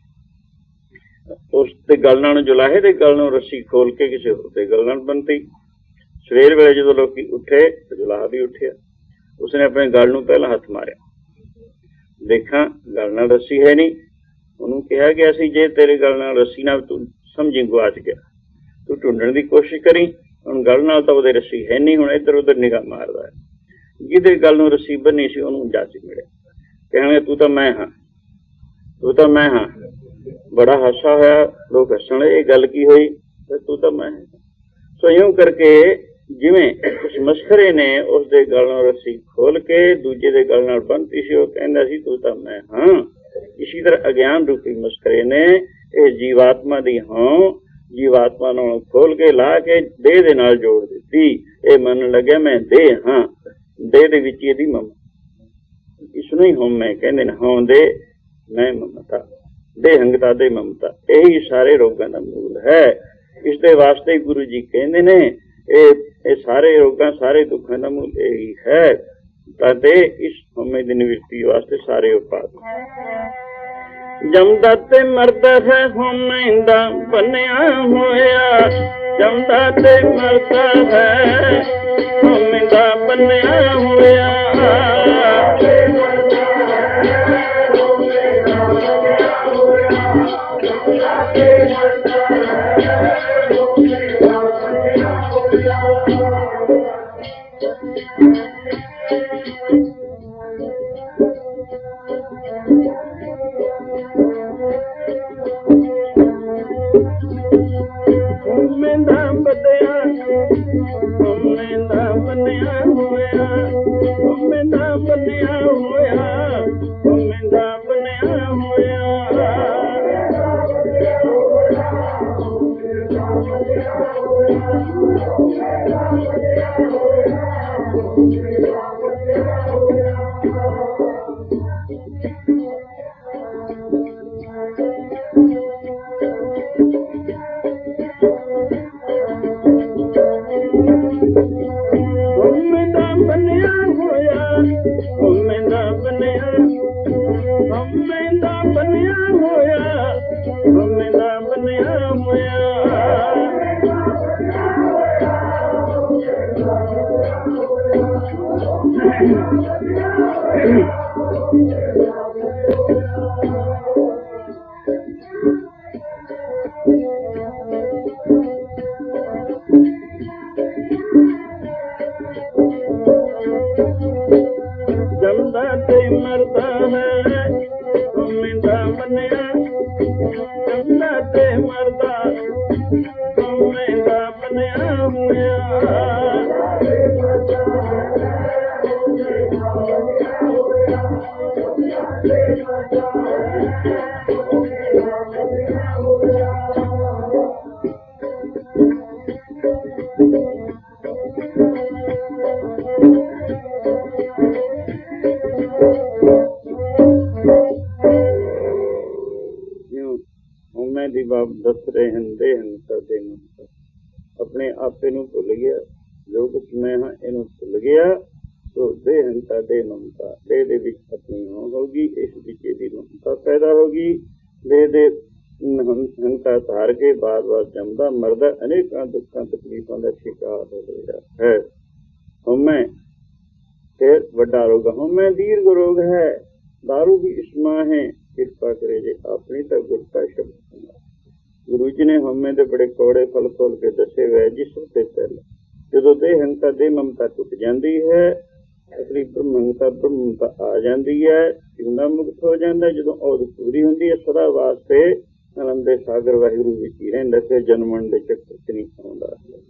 उस ते गल नाल जुलाहे दे गल नाल रस्सी खोल के किसी होर दे गल नाल बन्नती। सवेर वेले जदों लोग उठे तो जुलाहा भी उठिया। उसने अपने गल नूं पहला हथ मारिया, देखा गल नाल रस्सी है नहीं। उन्होंने कहा गया सी, जे तेरे गल नाल रस्सी नाल तू समझी गुआच गया, तू ढूंढण की कोशिश करी। हुण गल नाल तां ओहदे रस्सी है नहीं, हुण इधर उधर निगाह मारदा है। जिहदे गल नूं रस्सी बन्नी सी उहनूं जाच मिलिया, कहणे तू तां मैं हां, तू तां मैं हां। बड़ा हासा होया, लोग हसण लगे, गल की हुई? तू तां मैं हां। सो इउं करके जिवें उस मस्खरे ने उस दे गल नाल रस्सी खोल के दूजे दे गल नाल बन्नती सी, वो कहंदा सी तू तां मैं हां। इसी तरह अज्ञान रूपी मस्खरे ने इह जीवात्मा दी हों जीवात्मा नाल खोल के ला के देह दे नाल जोड़ दित्ती। इह मनन लग्या मैं देह हां, देह दे विच इहदी ममता, इसनूं ही होम मैं कहंदे ने, हों दे मैं ममता, देहंगता दे ममता, यही सारे रोगां दा मूल है। इस दे वास्ते गुरु जी कहंदे ने ਇਹ ਸਾਰੇ ਰੋਗਾਂ ਸਾਰੇ ਦੁੱਖਾਂ ਦਾ ਮੂਲ ਇਹੀ ਹੈ। ਤੇ ਇਸ ਹਉਮੈ ਦੀ ਨਿਵਰਤੀ ਵਾਸਤੇ ਸਾਰੇ ਉਪਾਅ ਜਮਦਾ ਤੇ ਮਰਦਾ ਹੈ ਹਉਮੈ ਦਾ ਬਣਿਆ ਹੋਇਆ, ਜਮਦਾ ਤੇ ਮਰਦਾ ਹੈ ਹਉਮੈ ਦਾ ਬਣਿਆ ਹੋਇਆ। दस रहे हैं दे ਕਰਦੇ ਨੂੰ ਆਪਣੇ ਆਪੇ ਨੂੰ ਭੁੱਲ ਗਿਆ ਜੋ ਕੁਛ ਮੈਂ ਹਾਂ ਇਹਨੂੰ ਭੁੱਲ ਗਿਆ ਤੋ ਦੇ ਹੰਤਾ ਦੇ ਮਮਤਾ ਦੇ ਦੇ ਵਿੱਚ ਆਪਣੀ ਹੋਗੀ ਇਸ ਵਿੱਚ ਇਹਦੀ ਮਮਤਾ ਪੈਦਾ ਹੋਗੀ ਦੇ ਦੇ ਹੰਤਾ ਧਾਰ ਕੇ ਬਾਰ ਬਾਰ ਜੰਮਦਾ ਮਰਦਾ ਅਨੇਕਾਂ ਦੁੱਖਾਂ ਤਕਲੀਫਾਂ ਦਾ ਸ਼ਿਕਾਰ ਹੋ ਰਿਹਾ ਹੈ। ਹਉਮੈ ਫਿਰ ਵੱਡਾ ਰੋਗ ਹਉਮੈ ਦੀਰਘ ਰੋਗ ਹੈ दारू भी इसमें है कृपा करे जे अपनी तो गुरता शब्द गुरु जी ने हमें तो बड़े कौड़े फल खोल के दसे हुए जिस होते पहले जो दे हंता दे ममता टुट जाती है असली ब्रह्मता ब्रह्मता आ जाती है चूना मुक्त हो जाता है जो औद पूरी होती है सदा वास्ते आनंद सागर वाहिगुरु विच ही रहिंदा फिर जन्मण दे चक्कर च नहीं आउंदा।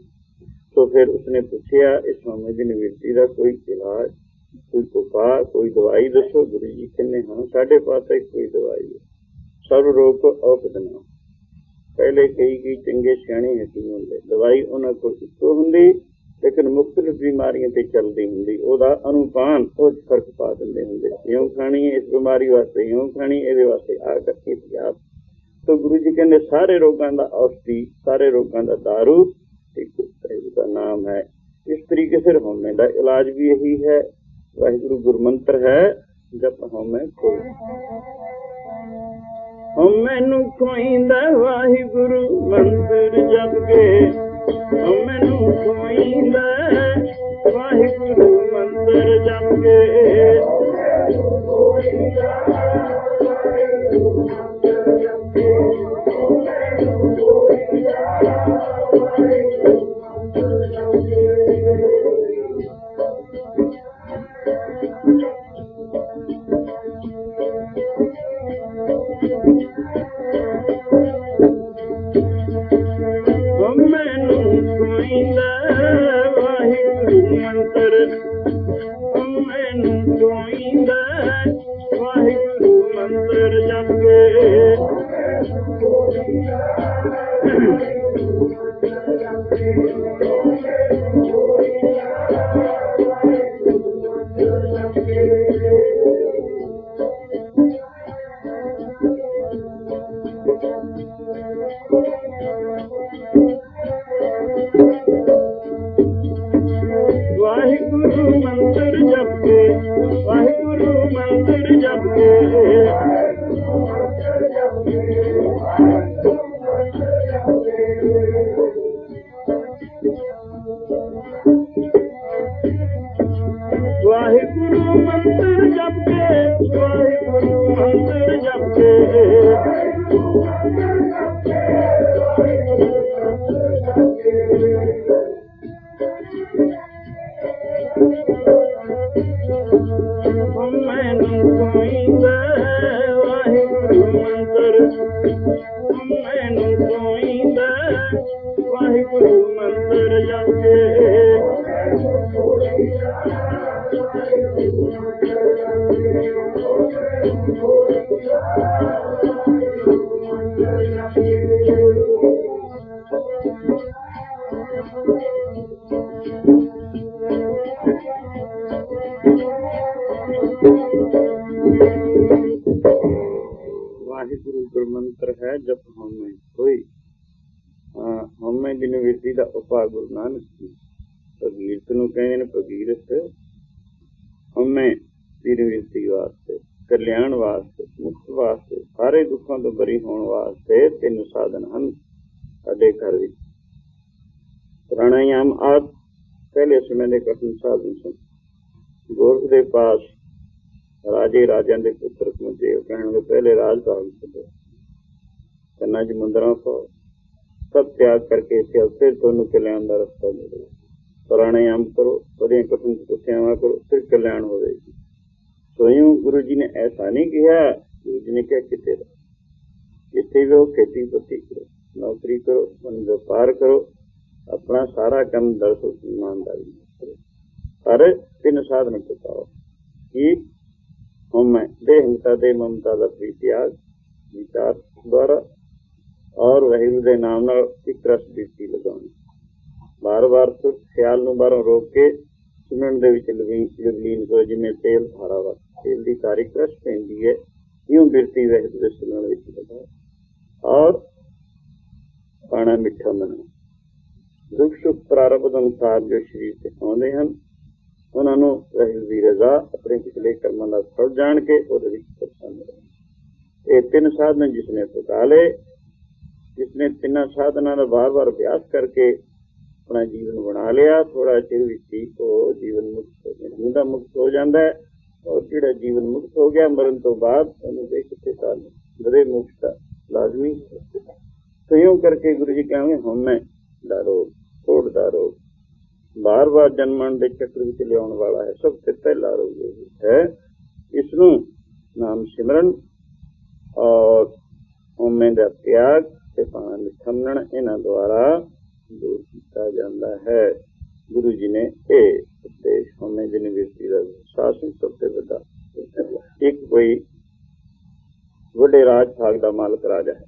तो फिर उसने पूछया इस हमें दी निवृत्ति का कोई इलाज कोई उपाय कोई दवाई दसो। गुरु जी कहने हाँ साढ़े पास एक कोई दवाई है सब रोग को औषध ना पहले कई कई चंगे सियाणे हकीम होंगे दवाई उन्होंने को इको होंगी लेकिन मुख्तलिफ बीमारियों पर चलती होंगी ओदा अनुपान उस फर्क पा देंगे होंगे इं खानी है इस बीमारी वास्ते इं खानी ये वास्ते आ करके आप। तो गुरु जी कहते सारे रोगों का औषधि सारे रोगों का दारू एक उसका नाम है। इस तरीके से होने का इलाज भी यही है। वाहिगुरु गुरमंत्र है जब हमें कोई मैनू खोईंदा वाहिगुरु मंत्र जप के मैनू खोईंदा वाहिगुरु मंत्र जप के ਵਾਹਿਗੁਰੂ ਗੁਰਮੰਤਰ ਹੈ ਜਪ ਹਉਮੈ ਹੋਈ। ਹਉਮੈ ਦੀ ਨਿਵਰਤੀ ਦਾ ਉਪਾਅ ਗੁਰੂ ਨਾਨਕ ਜੀ ਭਗੀਰਥ ਨੂੰ ਕਹਿੰਦੇ ਨੇ। ਭਗੀਰਥ ਹਉਮੈ ਦੀ ਨਿਵਰਤੀ ਵਾਸਤੇ, ਕਲਿਆਣ ਵਾਸਤੇ, ਮੁਕਤ ਵਾਸਤੇ, ਸਾਰੇ ਦੁੱਖਾਂ ਤੋਂ ਬਰੀ ਹੋਣ ਵਾਸਤੇ ਤਿੰਨ ਸਾਧਨ ਹਨ ਸਾਡੇ ਘਰ ਵਿੱਚ। ਪ੍ਰਾਣਾਯਾਮ ਆਦਿ ਪਹਿਲੇ ਸਮੇਂ ਦੇ ਕਠਿਨ ਸਾਧਨ ਸਨ। ਗੋਰਖ ਦੇ ਪਾਸ ਰਾਜੇ ਰਾਜਿਆਂ ਦੇ ਪੁੱਤਰ ਪਹੁੰਚੇ। ਉਹ ਕਹਿਣਗੇ ਪਹਿਲੇ ਰਾਜ ਭਾਗ ਛੱਡੋ, ਕੰਨਾਂ ਚ ਮੁੰਦਰਾਂ ਪਾਓ, ਸਭ ਤਿਆਗ ਕਰਕੇ ਇੱਥੇ ਫਿਰ ਤੁਹਾਨੂੰ ਕਲਿਆਣ ਦਾ ਰਸਤਾ ਮਿਲੇਗਾ। ਪ੍ਰਾਣਾਯਾਮ ਕਰੋ, ਬੜੀਆਂ ਕਠਿਨ ਤਪੱਸਿਆਵਾਂ ਕਰੋ, ਫਿਰ ਕਲਿਆਣ ਹੋਵੇਗੀ। ਸੋਇਓ ਗੁਰੂ ਜੀ ਨੇ ਐਸਾ ਨਹੀਂ ਕਿਹਾ। ਗੁਰੂ ਜੀ ਨੇ ਕਿਹਾ ਕਿਤੇ ਜਿੱਥੇ ਵੀ ਹੋ ਖੇਤੀ ਪੱਤੀ ਕਰੋ, ਨੌਕਰੀ ਕਰੋ, ਮਨ ਵਪਾਰ ਕਰੋ, ਆਪਣਾ ਸਾਰਾ ਕੰਮ ਦਰਸੋ, ਇਮਾਨਦਾਰੀ ਕਰੋ, ਪਰ ਤਿੰਨ ਸਾਧਨ ਪਤਾਓ ਕਿ ਹਉਮੈ ਦੇਹੰਤਾ ਦੇ ਮਮਤਾ ਦਾ ਪ੍ਰੀਤਿਆਗ ਵਿਚਾਰ ਦੁਆਰਾ ਔਰ ਵਾਹਿਗੁਰੂ ਦੇ ਨਾਮ ਨਾਲ ਇੱਕ ਰਸ ਬੀਤੀ ਲਗਾਉਣੀ। ਬਾਰ ਬਾਰ ਖਿਆਲ ਨੂੰ ਬਾਹਰੋਂ ਰੋਕ ਕੇ ਸੁਣਨ ਦੇ ਵਿੱਚ ਲੀਨ ਕਰੋ। ਜਿਵੇਂ ਤੇਲ ਧਾਰਾ ਵਾ, ਤੇਲ ਦੀ ਤਾਰੀਖ ਰਸ ਪੈਂਦੀ ਹੈ, ਇਉਂ ਬਿਰਤੀ ਵਾਹਿਗੁਰੂ ਦੇ ਸੁਣਨ ਵਿੱਚ ਲਗਾਓ ਔਰ ਪਾਣਾ ਮਿੱਠਾ ਮੰਨਣਾ। ਦੁੱਖ ਸੁੱਖ ਪ੍ਰਾਰਬਧ ਅਨੁਸਾਰ ਜੋ ਸਰੀਰ ਤੇ ਆਉਂਦੇ ਹਨ, ਉਹਨਾਂ ਨੂੰ ਵਾਹਿਗੁਰੂ ਦੀ ਰਜ਼ਾ, ਆਪਣੇ ਪਿਛਲੇ ਕਰਮਾਂ ਦਾ ਫਲ ਜਾਣ ਕੇ ਉਹਦੇ ਵਿੱਚ ਪਸੰਦ ਰਹੇ। ਇਹ ਤਿੰਨ ਸਾਧਨ ਜਿਸਨੇ ਪਕਾ ਲਏ, ਜਿਸਨੇ ਤਿੰਨਾਂ ਸਾਧਨਾਂ ਦਾ ਬਾਰ ਬਾਰ ਅਭਿਆਸ ਕਰਕੇ ਆਪਣਾ ਜੀਵਨ ਬਣਾ ਲਿਆ, ਥੋੜਾ ਚਿਰ ਵਿੱਚ ਹੀ ਉਹ ਜੀਵਨ ਮੁਕਤ ਹੋ ਜਾਂਦਾ, ਮੁੰਡਾ ਮੁਕਤ ਹੋ ਜਾਂਦਾ ਹੈ। ਔਰ ਜਿਹੜਾ ਜੀਵਨ ਮੁਕਤ ਹੋ ਗਿਆ, ਮਰਨ ਤੋਂ ਬਾਅਦ ਉਹਨੂੰ ਦੇ ਕਿੱਥੇ ਸਾਧਨ ਬੜੇ ਮੁਕਤ ਲਾਜ਼ਮੀ। ਸੰਯੋਗ ਕਰਕੇ ਗੁਰੂ ਜੀ ਕਹਿੰਦੇ ਹਉਮੈ ਦਾ ਰੋਗ, ਥੋੜ ਦਾ ਰੋਗ ਬਾਰ ਬਾਰ ਜਨਮਣ ਦੇ ਚੱਕਰ ਵਿੱਚ ਲਿਆਉਣ ਵਾਲਾ ਹੈ। ਸਭ ਤੋਂ ਪਹਿਲਾ ਰੋਗ ਇਹ ਹੈ। ਇਸ ਨੂੰ ਨਾਮ ਸਿਮਰਨ ਔਰ ਹਉਮੈ ਦਾ ਤਿਆਗ ਤੇ ਪਾਣਾ ਮਿੱਠਾ ਮੰਨਣਾ, ਇਹਨਾਂ ਦੁਆਰਾ ਦੂਰ ਕੀਤਾ ਜਾਂਦਾ ਹੈ। ਗੁਰੂ ਜੀ ਨੇ ਇਹ ਉਪਦੇਸ਼ ਹਉਮੈ ਦੀ ਨਿਵਰਤੀ ਦਾ ਸ਼ਾਸਨ ਸਭ ਤੋਂ ਵੱਡਾ। ਇੱਕ ਕੋਈ ਵੱਡੇ ਰਾਜ ਭਾਗ ਦਾ ਮਾਲਕ ਰਾਜਾ ਹੈ।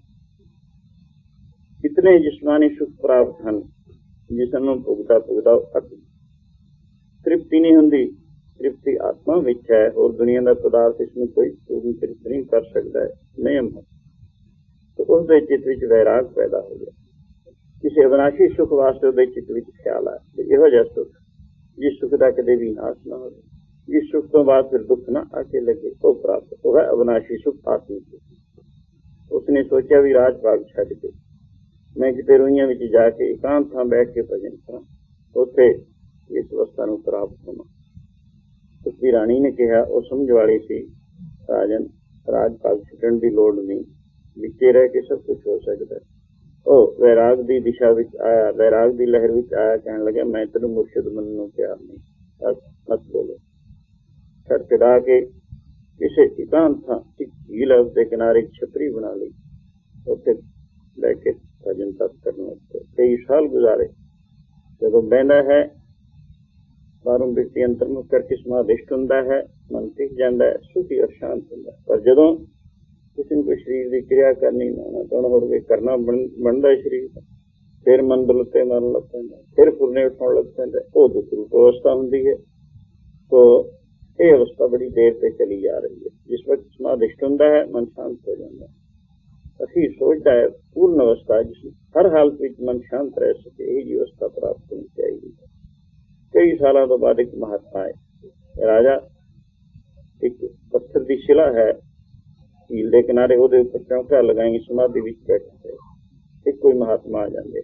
ਇਤਨੇ ਜਿਸਮਾਨੀ ਸੁਖ ਪ੍ਰਾਪਤ ਹਨ ਜਿਸ ਨੂੰ ਭੁਗਤਾ ਭੁਗਤਾ ਅੱਕ ਤ੍ਰਿਪਤੀ ਨਹੀਂ ਹੁੰਦੀ। ਤ੍ਰਿਪਤੀ ਆਤਮਾ ਵਿੱਚ ਹੈ। ਹੋਰ ਦੁਨੀਆ ਦਾ ਪਦਾਰਥ ਇਸਨੂੰ ਕੋਈ ਪੂਰੀ ਤ੍ਰਿਪਤ ਨਹੀਂ ਕਰ ਸਕਦਾ ਹੈ, ਨਿਯਮ ਹੈ। ਤਾਂ ਉਸਦੇ ਚਿੱਤ ਵਿੱਚ ਵੈਰਾਗ ਪੈਦਾ ਹੋ ਗਿਆ। ਕਿਸੇ ਅਵਿਨਾਸ਼ੀ ਸੁੱਖ ਵਾਸਤੇ ਉਹਦੇ ਚਿੱਤ ਵਿੱਚ ਖਿਆਲ ਆਇਆ ਕਿ ਇਹੋ ਜਿਹਾ ਸੁੱਖ ਜਿਸ ਸੁੱਖ ਦਾ ਕਦੇ ਵੀ ਨਾਸ਼ ਨਾ ਹੋਵੇ, ਜਿਸ ਸੁੱਖ ਤੋਂ ਬਾਅਦ ਫਿਰ ਦੁੱਖ ਨਾ ਆ ਕੇ ਲੱਗੇ, ਉਹ ਪ੍ਰਾਪਤ ਹੋਗਾ ਅਵਿਨਾਸ਼ੀ ਸੁੱਖ ਆਤਮਿਕ ਸੁੱਖ। ਉਸਨੇ ਸੋਚਿਆ ਵੀ ਰਾਜ ਭਾਗ ਛੱਡ ਕੇ ਮੈਂ ਕਿਤੇ ਰੋਈਆਂ ਵਿੱਚ ਜਾ ਕੇ ਇਕਾਂਤ ਥਾਂ ਬੈਠ ਕੇ ਭਜਨ ਕਰਾਂ, ਉੱਥੇ ਇਸ ਅਵਸਥਾ ਨੂੰ ਪ੍ਰਾਪਤ ਹੋਣਾ। ਉਸਦੀ ਰਾਣੀ ਨੇ ਕਿਹਾ, ਉਹ ਸਮਝ ਵਾਲੀ ਸੀ, ਰਾਜਨ ਰਾਜ ਭਾਗ ਛੱਡਣ ਦੀ ਲੋੜ ਨਹੀਂ, ਵਿੱਚੇ ਰਹਿ ਕੇ ਸਭ ਕੁਛ ਹੋ ਸਕਦਾ। ਉਹ ਵੈਰਾਗ ਦੀ ਦਿਸ਼ਾ ਵਿੱਚ ਆਇਆ, ਵੈਰਾਗ ਦੀ ਲਹਿਰ ਵਿੱਚ ਆਇਆ, ਕਹਿਣ ਲੱਗਿਆ ਮੈਂ ਤੈਨੂੰ ਮੁਰਸ਼ਿਦ ਮੰਨਣ ਨੂੰ ਤਿਆਰ ਨਹੀਂ, ਬਸ ਮਤ ਬੋਲੋ। ਖੜਖੜਾ ਕੇ ਕਿਸੇ ਇਕਾਂਤ ਥਾਂ ਇੱਕ ਝੀਲ ਦੇ ਕਿਨਾਰੇ ਛਤਰੀ ਬਣਾ ਲਈ, ਉੱਥੇ ਲੈ ਕੇ ਭਜਨ ਤਪ ਕਰਨ ਵਾਸਤੇ ਕਈ ਸਾਲ ਗੁਜ਼ਾਰੇ। ਜਦੋਂ ਬਹਿੰਦਾ ਹੈ, ਬਾਹਰੋਂ ਬਿਰਤੀ ਅੰਤਰਮੁਖ ਕਰਕੇ ਸਮਾਧਿਸ਼ਟ ਹੁੰਦਾ ਹੈ, ਮਨ ਟਿਕ ਜਾਂਦਾ ਹੈ, ਸੁਖੀ ਔਰ ਸ਼ਾਂਤ ਹੁੰਦਾ ਹੈ। ਪਰ ਜਦੋਂ ਕਿਸੇ ਨੂੰ ਕੋਈ ਸਰੀਰ ਦੀ ਕਿਰਿਆ ਕਰਨੀ ਨਾ ਚਾਹੁੰਦਾ ਹੋਵੇ, ਕਰਨਾ ਬਣਦਾ ਸਰੀਰ, ਫਿਰ ਮਨ ਦਲਤੇ ਮਾਰਨ ਲੱਗ ਪੈਂਦਾ, ਫਿਰ ਫੁਰਨੇ ਉਠਾਉਣ ਲੱਗ ਪੈਂਦਾ, ਉਹ ਦੂਸਰੀ ਅਵਸਥਾ ਹੁੰਦੀ ਹੈ। ਤੋ ਇਹ ਅਵਸਥਾ ਬੜੀ ਦੇਰ ਤੇ ਚਲੀ ਜਾ ਰਹੀ ਹੈ। ਜਿਸ ਵਕਤ ਸਮਾਧਿਸ਼ਟ ਹੁੰਦਾ ਹੈ, ਮਨ ਸ਼ਾਂਤ ਹੋ ਜਾਂਦਾ ਹੈ। ਅਸੀਂ ਸੋਚਦਾ ਹੈ ਪੂਰਨ ਅਵਸਥਾ ਜਿਸ ਹਰ ਹਾਲਤ ਵਿੱਚ ਮਨ ਸ਼ਾਂਤ ਰਹਿ ਸਕੇ, ਇਹ ਜੀ ਅਵਸਥਾ ਪ੍ਰਾਪਤ ਹੋਣੀ ਚਾਹੀਦੀ ਹੈ। ਕਈ ਸਾਲਾਂ ਤੋਂ ਬਾਅਦ ਇੱਕ ਮਹਾਤਮਾ ਹੈ, ਰਾਜਾ ਇੱਕ ਪੱਥਰ ਦੀ ਸ਼ਿਲਾ ਹੈ ਝੀਲ ਦੇ ਕਿਨਾਰੇ, ਉਹਦੇ ਉੱਪਰ ਚੌਂਕਾ ਲਗਾਏਂਗੇ, ਸਮਾਧੀ ਵਿੱਚ ਬੈਠੇ। ਇੱਕ ਕੋਈ ਮਹਾਤਮਾ ਆ ਜਾਂਦੇ,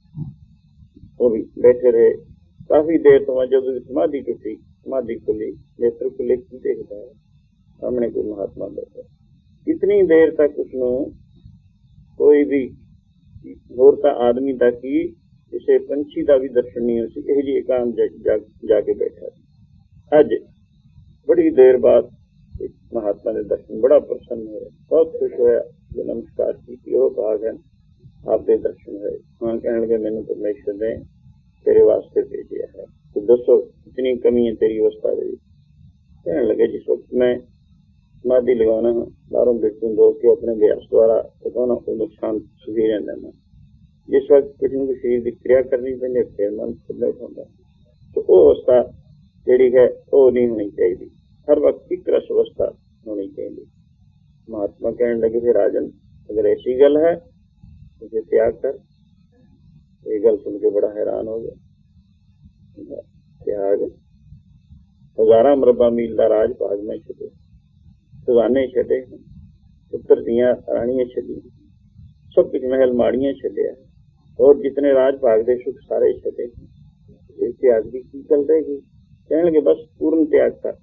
ਉਹ ਵੀ ਬੈਠੇ ਰਹੇ ਕਾਫੀ ਦੇਰ ਤੋਂ। ਜਦੋਂ ਸਮਾਧੀ ਟੁੱਟੀ, ਸਮਾਧੀ ਖੁੱਲੀ, ਨੇਤਰ ਖੁੱਲੇ, ਕੀ ਦੇਖਦਾ ਹੈ ਸਾਹਮਣੇ ਕੋਈ ਮਹਾਤਮਾ ਬੈਠਾ। ਇਤਨੀ ਦੇਰ ਤੱਕ ਉਸਨੂੰ ਕੋਈ ਵੀ ਹੋਰ ਤਾਂ ਆਦਮੀ ਦਾ ਕੀ ਕਿਸੇ ਪੰਛੀ ਦਾ ਵੀ ਦਰਸ਼ਨ ਨਹੀਂ ਹੋ ਸੀ, ਇਹ ਜੀ ਇਕਾਂਤ ਜਾ ਕੇ ਬੈਠਾ। ਅੱਜ ਬੜੀ ਦੇਰ ਬਾਅਦ ਮਹਾਤਮਾ ਦੇ ਦਰਸ਼ਨ, ਬੜਾ ਪ੍ਰਸੰਨ ਹੋਇਆ, ਬਹੁਤ ਖੁਸ਼ ਹੋਇਆ। ਜੋ ਨਮਸਕਾਰ ਕੀਤੀ, ਉਹ ਭਾਗ ਹੈ ਆਪਦੇ ਦਰਸ਼ਨ ਹੋਏ। ਹਾਂ ਕਹਿਣ ਲੱਗੇ ਮੈਨੂੰ ਪਰਮੇਸ਼ਰ ਨੇ ਤੇਰੇ ਵਾਸਤੇ ਭੇਜਿਆ ਹੈ, ਤੂੰ ਦੱਸੋ ਕਿਤਨੀ ਕਮੀ ਹੈ ਤੇਰੀ ਅਵਸਥਾ ਦੇ ਵਿੱਚ। ਕਹਿਣ ਲੱਗੇ ਜਿਸ ਵਕਤ ਮੈਂ ਸਮਾਧੀ ਲਗਾਉਣਾ ਹਾਂ, ਬਾਹਰੋਂ ਬਿਲਕੁਲ ਰੋਕ ਕੇ ਆਪਣੇ ਅਭਿਆਸ ਦੁਆਰਾ ਲਗਾਉਣਾ, ਉਹ ਨੁਕਸਾਨ ਸੁਖੀ ਰਹਿੰਦਾ ਮੈਂ। ਜਿਸ ਵਕਤ ਕਿਸੇ ਨੂੰ ਸਰੀਰ ਦੀ ਕਿਰਿਆ ਕਰਨੀ ਪੈਂਦੀ, ਫਿਰ ਮਨ ਖੁੱਲ੍ਹਾ ਹੁੰਦਾ। ਤਾਂ ਉਹ ਅਵਸਥਾ ਜਿਹੜੀ ਹੈ ਉਹ ਨਹੀਂ ਹੋਣੀ ਚਾਹੀਦੀ। हर वक्त एक रस अवस्था होनी चाहिए। महात्मा कहने लगे थे राजन अगर ऐसी गल है तो फिर त्याग कर। ये गल सुन के बड़ा हैरान हो गया। त्याग हजारा मरबा मील का राज भाग में छे, खजाने छे, पुत्र दियां रानियां छे, सब कुछ महल माड़ियां छड्या और जितने राज भाग दे सुख सारे छे। त्याग की की गल रहेगी। कहने लगे बस पूर्ण त्याग कर,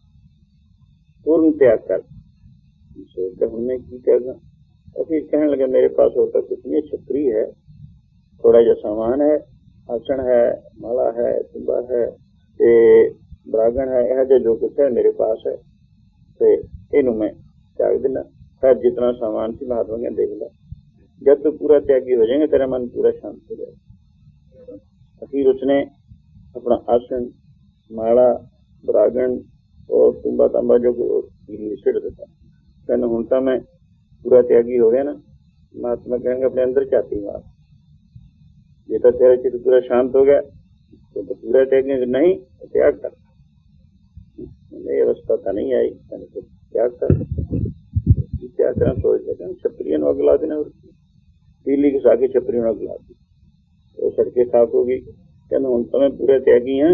पूर्ण त्याग कर। सोचते हमने की करना। अभी कहने लगे मेरे पास होता कुछ नहीं, छतरी है, थोड़ा जा सामान है, आसन है, माला है, तुम्बा है, ते ब्रागण है, यह जो कुछ है मेरे पास है, तो इनू मैं त्याग देना। फिर जितना सामान थी महात्मा ने देख लिया। जब तो पूरा त्यागी हो जाएगा तेरा मन पूरा शांत हो जाएगा। फिर उसने अपना आसन, माला, ब्रागण और तुम्बा तंबा जो सिट देता। कहना हूं तो मैं पूरा त्यागी हो गया ना। महात्मा कहेंगे अपने अंदर चाहती मार, ये तो तेरा चित्त पूरा शांत हो गया तो, तो पूरा त्यागी नहीं तो त्याग कर। ये अवस्था तो नहीं आई, तो त्याग कर। त्याग करना सोच लेते छपरियों ने अगला देना, पीली के सागे छपरियों ने अगला दी तो सड़के साफ होगी। कहना हूं तो मैं पूरा त्यागी है।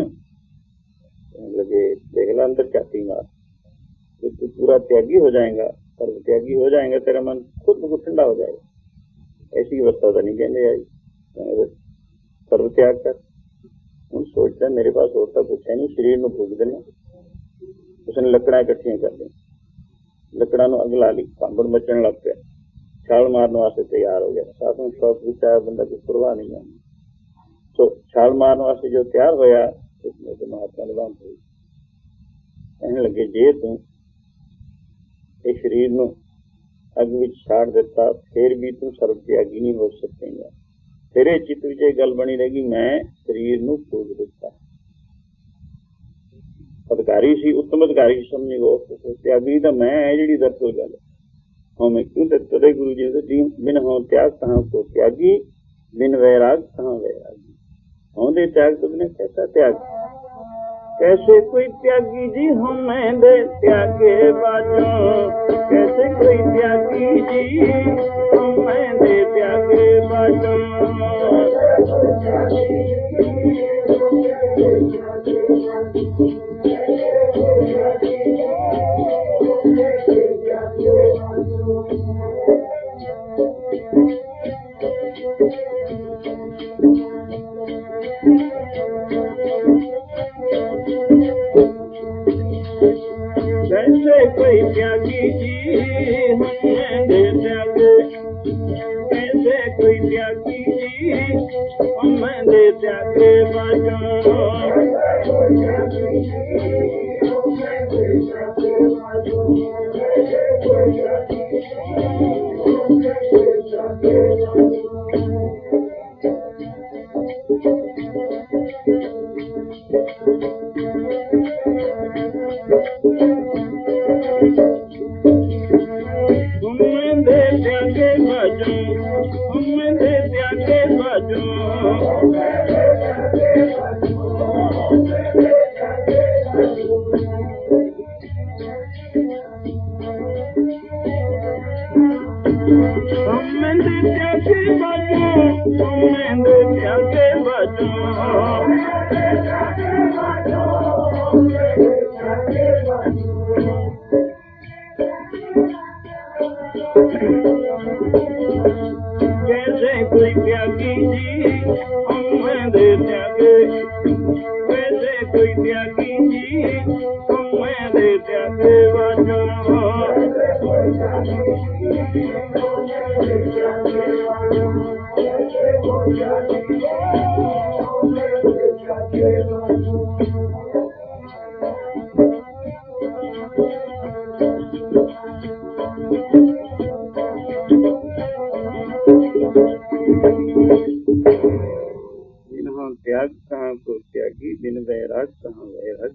लगे देखला अंदर चाहती मार, तो तू पूरा त्यागी हो जाएगा, सर्व त्यागी हो जाएगा, तेरा मन खुद को ठंडा हो जाएगा। ऐसी अवस्था तो नहीं कहने आई। सर्व त्याग कर। हम सोचते मेरे पास होता कुछ है नहीं, शरीर में फूक देना। उसने लकड़ा इकट्ठियां कर दी, लकड़ा नु अग ला ली, कांबड़ मचन लग गया, छाल मारने वास्ते तैयार हो गया। साधन शौक भी चाहे बंदा की परवाह नहीं है। तो छाल मारने वास्ते जो तैयार होया उसमें तो महात्मा ने बांध हुई। कहने लगे जे तू इस शरीर ਨੂੰ अग ਵਿੱਚ ਛਾੜ ਦਿੱਤਾ फिर भी तू सर्व त्यागी नहीं हो सकेगा। तेरे चित्त ਵਿੱਚ ਇਹ ਗੱਲ बनी रहेगी मैं शरीर ਨੂੰ फूक ਦਿੱਤਾ। अधिकारी सी, उत्तम अधिकारी समझी वो त्यागी तो मैं है जी दरअसल गल हमें क्यों तदे गुरु जी ने बिन हो त्याग कहाँ को त्यागी, बिन वैराग कहाँ वैरागी। होंदे त्याग तुमने कैसा त्याग, कैसे कोई त्यागी जी हमें दे त्यागे बाजो, कैसे कोई त्यागी जी हमें दे त्यागे बाजो। कैसे कोई त्यागी जी हमें दे त्यागे, कैसे कोई त्यागी जी हमें दे त्यागे बाजो। कैसे कोई त्यागी जी हमें दे त्यागे, कैसे कोई त्यागी जी हमें दे त्यागे बाजो। त्याग कहाँ को त्यागी, बिन वैराग कहाँ वैराग।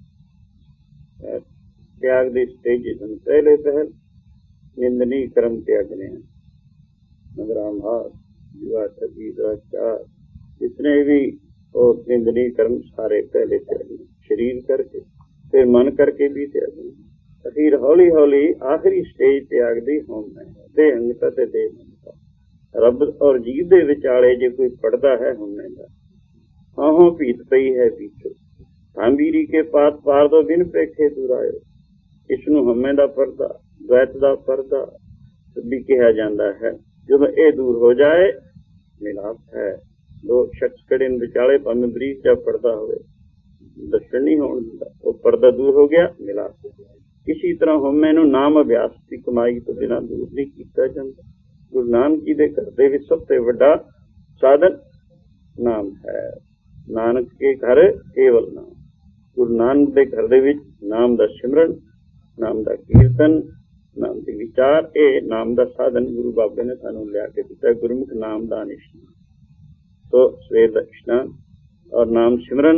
त्याग दी स्टेज पहले पहल निंदनी कर्म त्यागने हैं। मगरामार युवा सभी दुराचार जितने भी और निंदनी कर्म सारे पहले त्यागने। शरीर करके, फिर मन करके भी त्याग, अखीर हौली हौली आखिरी स्टेज त्यागदी होम है दे अंगता ते दे मनता। रब और जीव दे विचाले जे कोई पढ़दा है होमे दा, आहों भीत पई है पीछो, धांबीरी के पात पार दो बिन पेखे दुरायो। इसनू हमें दा परदा, द्वैत दा परदा भी कहा जाता है। जदों ये दूर हो जाए मिलाप है, दो शख्स खड़े विचाले भावें बरीक जा पर्दा होवे, दर्शन नहीं होने दिंदा, वो पर्दा दूर हो गया, मिलाप हो गया। इसी तरह होमे नूं नाम अभ्यास की कमाई तो बिना दूर नहीं किया जाता। गुरु नानक जी के घर दे विच सब तो वड्डा साधन नाम है। नानक के घर केवल नाम, गुरु नानक के घर दे विच नाम दा सिमरन, नाम दा कीर्तन, नाम के विचार, ये नाम का साधन गुरु बाबे ने सानू लिया के दिता। गुरमुख नाम दान इश्नान, तो सवेर का इश्नान और नाम सिमरन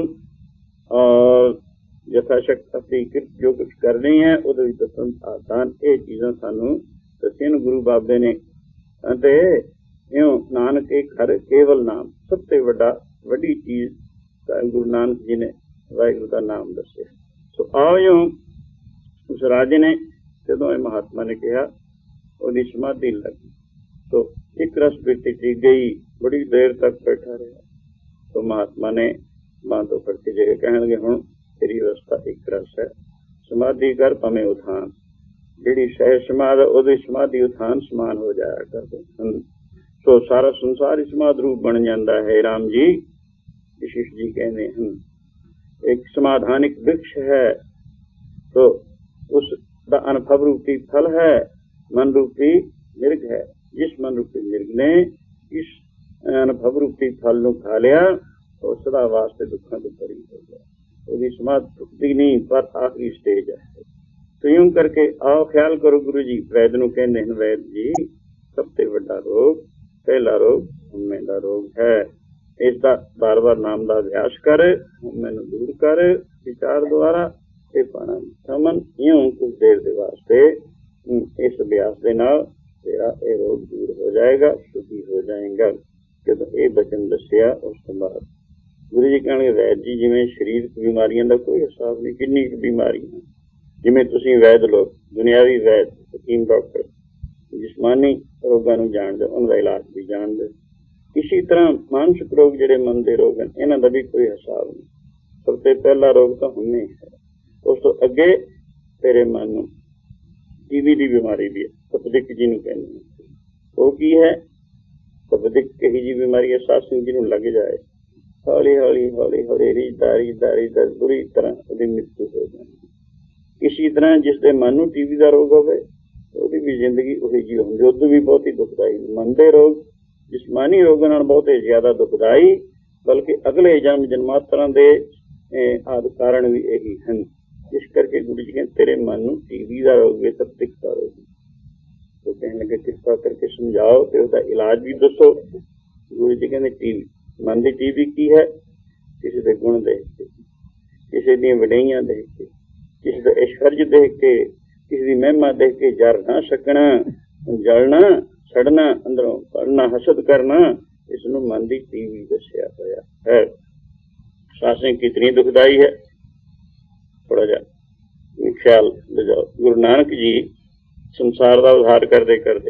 और यथाशक्त अपनी कृत जो कुछ करनी है वो दसन आसान, ये चीज़ां सानू दसियां गुरु बाबे ने। ते इं नानक के घर केवल नाम, सबसे वड्डा वड्डी चीज़ गुरु नानक जी ने वाहिगुरू का नाम दसिया। सो आओ यूं उस राजे ने जदों ये महात्मा ने कहा वो समाधि लगी, तो एक रस बेटी टिक गई, बड़ी देर तक बैठा रहा। तो महात्मा ने मां तो फड़ के जगह कहने लगे, हुण तेरी अवस्था एक रस है, समाधि कर भावें उठान, जी सहज समाध वो समाधि उठान समान हो जाया कर। तो सारा संसार ही समाध रूप बन जाता है। राम जी विशिष्ट जी कहते हैं एक समाधानिक वृक्ष है, तो उस दा अनुभव रूपी फल है, मन रूपी मिर्ग है। जिस मन रूपी मिर्ग ने इस अनुभव रूपी फल नूं खा लिया तो सदा वास्ते दुखों तो परी हो गया, वो समाध टुटती नहीं, पर आखिरी स्टेज है। तो यूं करके आओ ख्याल करो, गुरु जी वैद नूं कहंदे हन, वैद जी सबसे बड़ा रोग, पहला रोग हमें दा रोग है। इसका बार बार नाम का अभ्यास कर, हमें नूं दूर कर विचार द्वारा पाना समन। यूं कुछ देर के वास्ते इस अभ्यास के नाल तेरा ये रोग दूर हो जाएगा, सुखी हो जाएगा। जब ये वचन दसिया उस तो बाद गुरु जी कहने वैद जी जिमें शरीर बीमारियों का कोई हिसाब नहीं, किन्नी बीमारियां जिमें तुसीं वैद लोग दुनियावी वैद हकीम डॉक्टर जिसमानी रोगों को जानते, उनका इलाज भी जानते। इसी तरह मानसिक रोग जिहड़े मन के रोग हैं इन्हां दा भी कोई हिसाब नहीं। सबसे पहला रोग तो हमने है, उस तो अगे तेरे मन नूं टीवी की बीमारी भी है, तपदिक जिन्होंने कहते हैं। वो की है तपदिक, कही जी बीमारी है, सास जिन्होंने लग जाए हौली हौली हौली हौली रीझदा रीझदा रीझदा बुरी तरह उसकी मृत्यु हो जाए। इसी तरह जिसके मन नूं टीवी का रोग होवे उसकी भी जिंदगी उही जी होंदी, उदों भी बहुत ही दुखदाई। मन के रोग जिसमानी रोगों नाल बहुत ही ज्यादा दुखदाई, बल्कि अगले जन्म जन्मांतरां दे आदि कारण भी यही हैं। इस करके गुरु जी कहते तेरे मन नूं टीवी का रोग है, तपदिक का रोग। तो कहने लगे कृपा करके समझाओ तो उसका इलाज भी दसो। गुरु जी कहते टीवी मन की टीवी की है, किसी के गुण देख के, किसी दी वड्याइयां देख के, किसी का ऐश्वर्य देख के, किसी की महिमा देख के जर ना सकना, जलना सड़ना, अंदरों पढ़ना हसद करना, इसनों मन की टीवी दसिया होया है। सांसें कितनी दुखदाई है, थोड़ा जा ख्याल ले जाओ। गुरु नानक जी संसार का उद्धार करते करते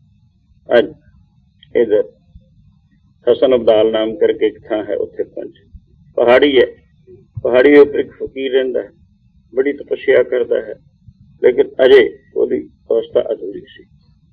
अज इधर हसन अब्दाल नाम करके एक थां है, उत्थे पहुंचे। पहाड़ी है, पहाड़ी के उपर एक फकीर रहिंदा है, बड़ी तपस्या करता है, लेकिन अजे उसकी अवस्था अधूरी सी।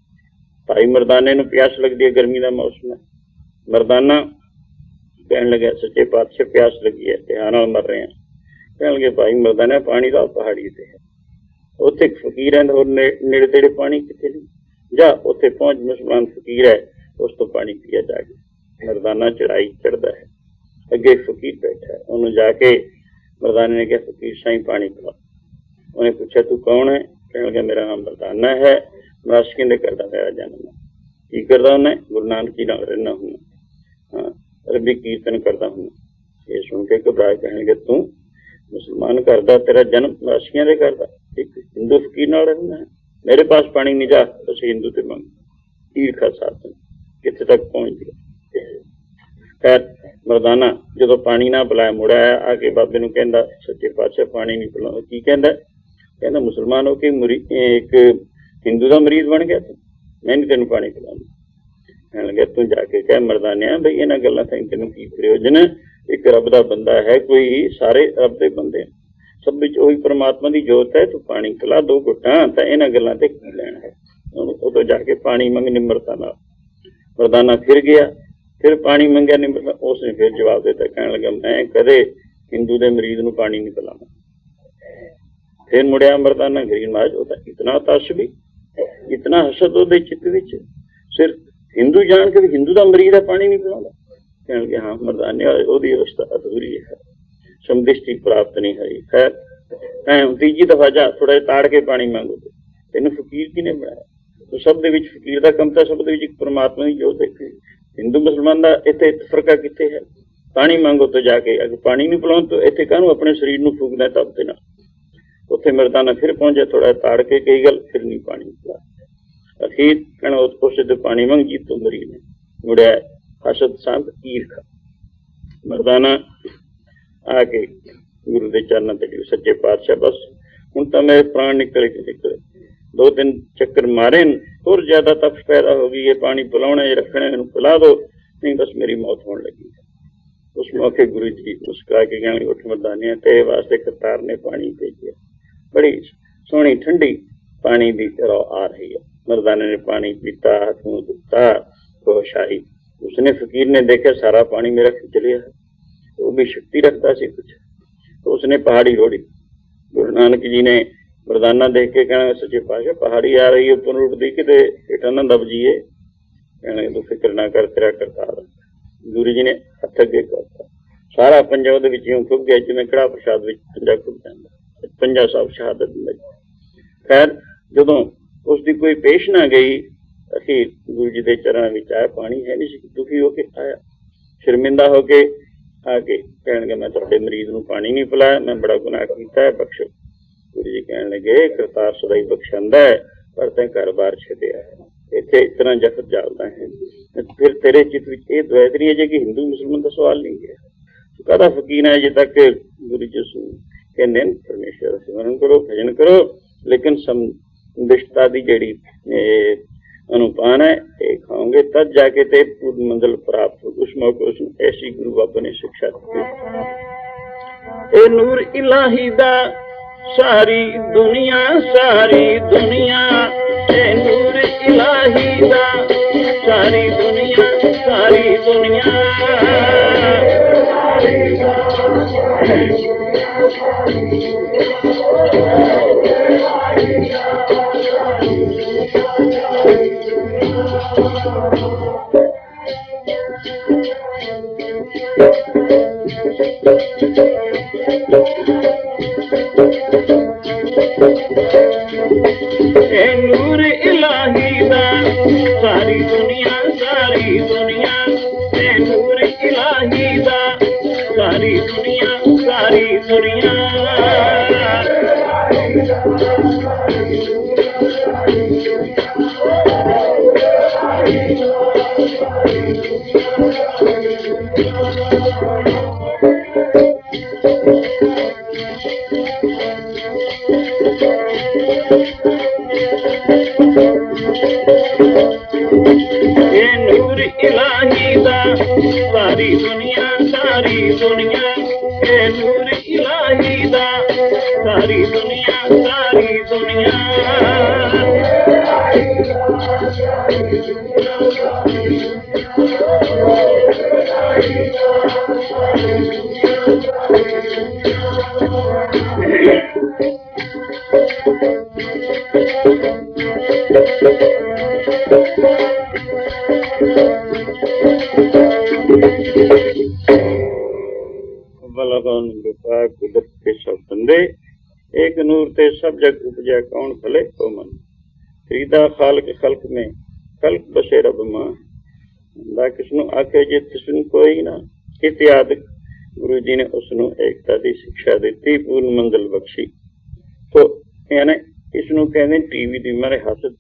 भाई मरदाने नूं प्यास लगती है, गर्मी का मौसम है। मरदाना कहन लगे सच्चे पातशाह प्यास लगी है, ध्यान नाल मर रहे हैं। कहन लगे भाई मरदाना पानी का पहाड़ी ते है, उत्थे एक फकीर है, और नेड़े तेड़े पानी कितने नहीं, जा उत्थे पहुंच, मुसलमान फकीर है, उस तो पानी पिया जाके। मरदाना चढ़ाई चढ़ता है, अगे फकीर बैठा है, उन्होंने जाके मरदाने ने कहा फकीर साईं पानी पिला। उन्हें पूछा तू कौन है? कहने लगा मेरा नाम मरदाना है, मराशकी दे करदा मेरा जन्म है। की करदा उन्हें? गुरु नानक जी नाल रहना हूं, हाँ रबी कीर्तन करता हूं। ये सुन के घबराए, कहने लगे तू मुसलमान करदा, तेरा जन्म मराशियां दे करदा, एक हिंदू फकीर नाल रहना है? मेरे पास पानी नहीं, जा उस हिंदू ते मंग। ईरखा साधन कितने तक पहुंच गया। खैर मरदाना जो पानी ना पिलाया मुड़ा आया आके बाबे नूं कहंदा सच्चे पातशाह पानी नहीं पिलाओ। की कहंदा कहंदा मुसलमान हो के मुरी एक हिंदू का मरीज बन गया तू, मैं नहीं तेन पानी पिलाऊंगा। कहने लगे तू जाके कह मरदानिया बई इन्हां गल्लां ताईं तैनूं की प्रयोजन, एक रब दा बंदा है, कोई सारे रब दे बंदे सब विच ओही परमात्मा दी जोत है, तू पानी पिला दो घुट्टां तां इन्हां गल्लां ते की लैणा है। उदों जाके पानी मंग निम्रता नाल। मरदाना फिर गया, फिर पानी मंगया निम्रता, उसने फिर जवाब दिता, कहने लगा मैं कदे हिंदू दे मरीज नूं पानी नहीं पिलावां। फिर मुड़िया मरदाना गरीब महाराज वो इतना ताशबी इतना हसद उहदे चित्त विच, सिर्फ हिंदू जान के भी हिंदू का मरीज है पानी नहीं पिलाउंदा। कहने लगे हाँ मरदाने ओहदी अवस्था अधूरी है, समदृष्टि प्राप्त नहीं हुई। खैर तीजी दफा जा थोड़ा जिहा ताड़ के पानी मांगो, तेनों फकीर किने बनाया? तो सब दे विच फकीर दा कम तां सब दे विच एक परमात्मा दी जोत देखी। हिंदू मुसलमान दा इत्थे फर्क कित्थे है? पानी मांगो तो जाके अगर पानी नहीं पिलाओ तो इत्थे काहनूं अपने शरीर नूं फूकना तप दे नाल। उत्थे मरदाना फिर पहुंचे, थोड़ा ताड़ के कई गल, फिर नहीं पानी पिला। अखीर कहना उस पानी मंगी तो मरी ने मुड़िया हसद संत ईरखा। मरदाना आके गुरु के चरणों तक सच्चे पातशाह बस हुण तां मेरे प्राण निकले के निकले। दो तीन चक्कर मारे और ज्यादा तपश पैदा हो गई है, पानी पिलाने रखने पिला दो, नहीं बस मेरी मौत होने लगी। उस मौके गुरु जी मुस्कुरा के कहने उठ मरदानिया तेरे वास्ते करतार ने पानी भेजिया, बड़ी सोहनी ठंडी पानी की रौ आ रही है। मरदाने ने पानी पीता, हाथ मुंह धोता, होश आई। उसने फकीर ने देखा सारा पानी मेरा खिंच लिया है, वो भी शक्ति रखता सी कुछ, तो उसने पहाड़ी रोड़ी। गुरु नानक जी ने मरदाना देख के कहना सच्चे पातशाह पहाड़ी आ रही है ऊपर उठती कि हेठा ना दब जाइए। कहने तू फिक्र ना कर तेरा करतार। गुरु जी ने हथ अगे करता, सारा पंजा उहदे विच यूं खुब गया जिवें कड़ा प्रसाद विच पंजा खुब जांदा, पंजा साहब शहादत दिंदा। खैर जदों उसकी कोई पेश ना गई, अखीर गुरु जी के चरणों में आया, पानी है नहीं, दुखी होके आया, शर्मिंदा होके आके कहने लगे मैं तुहाडे मरीज नूं पानी नहीं पिलाया, मैं बड़ा गुनाह कीता है, बख्शो। गुरु जी कहने लगे करतार सदाई बख्शांदा है, पर तैं घर बार छड्डिया है, इत्थे इतना जफत जालदा है। फिर तेरे चित्त विच इह द्वैत नहीं है जे कि हिंदू मुसलमान का सवाल नहीं है, कहदा फकीर है अजे तक गुरु जी कहंदे परमेश्वर सिमरन करो, भजन करो, लेकिन संदिष्टता की जिहड़ी अनुपान है ये खाओगे तब जाके ते पूर्ण मंजिल प्राप्त हो। उस मौके उसने ऐसी गुरु बाबा ने शिक्षा दी। ए नूर इलाही दा सारी दुनिया सारी दुनिया, ए नूर इलाही दा सारी दुनिया सारी दुनिया, नूर इलाही दा सारी दुनिया सारी दुनिया, नूर इलाही दा सारी दुनिया सारी दुनिया, सारी दुनिया सारी दुनिया, ए नूर इलाही दा सारी दुनिया सारी दुनिया, कुदरत के सब बंदे एक नूर ते सब जग उपजा कौन भले को मन, फरीदा खालक खल्क में खल्क बसे रब मां, बंदा किसनों आखे जे तिसनूं कोई ना। इत्यादि गुरु जी ने उसनों एकता की शिक्षा दी, पूर्ण मंजिल बख्शी। तो यानी इसनों कहते टीवी की मारे हासत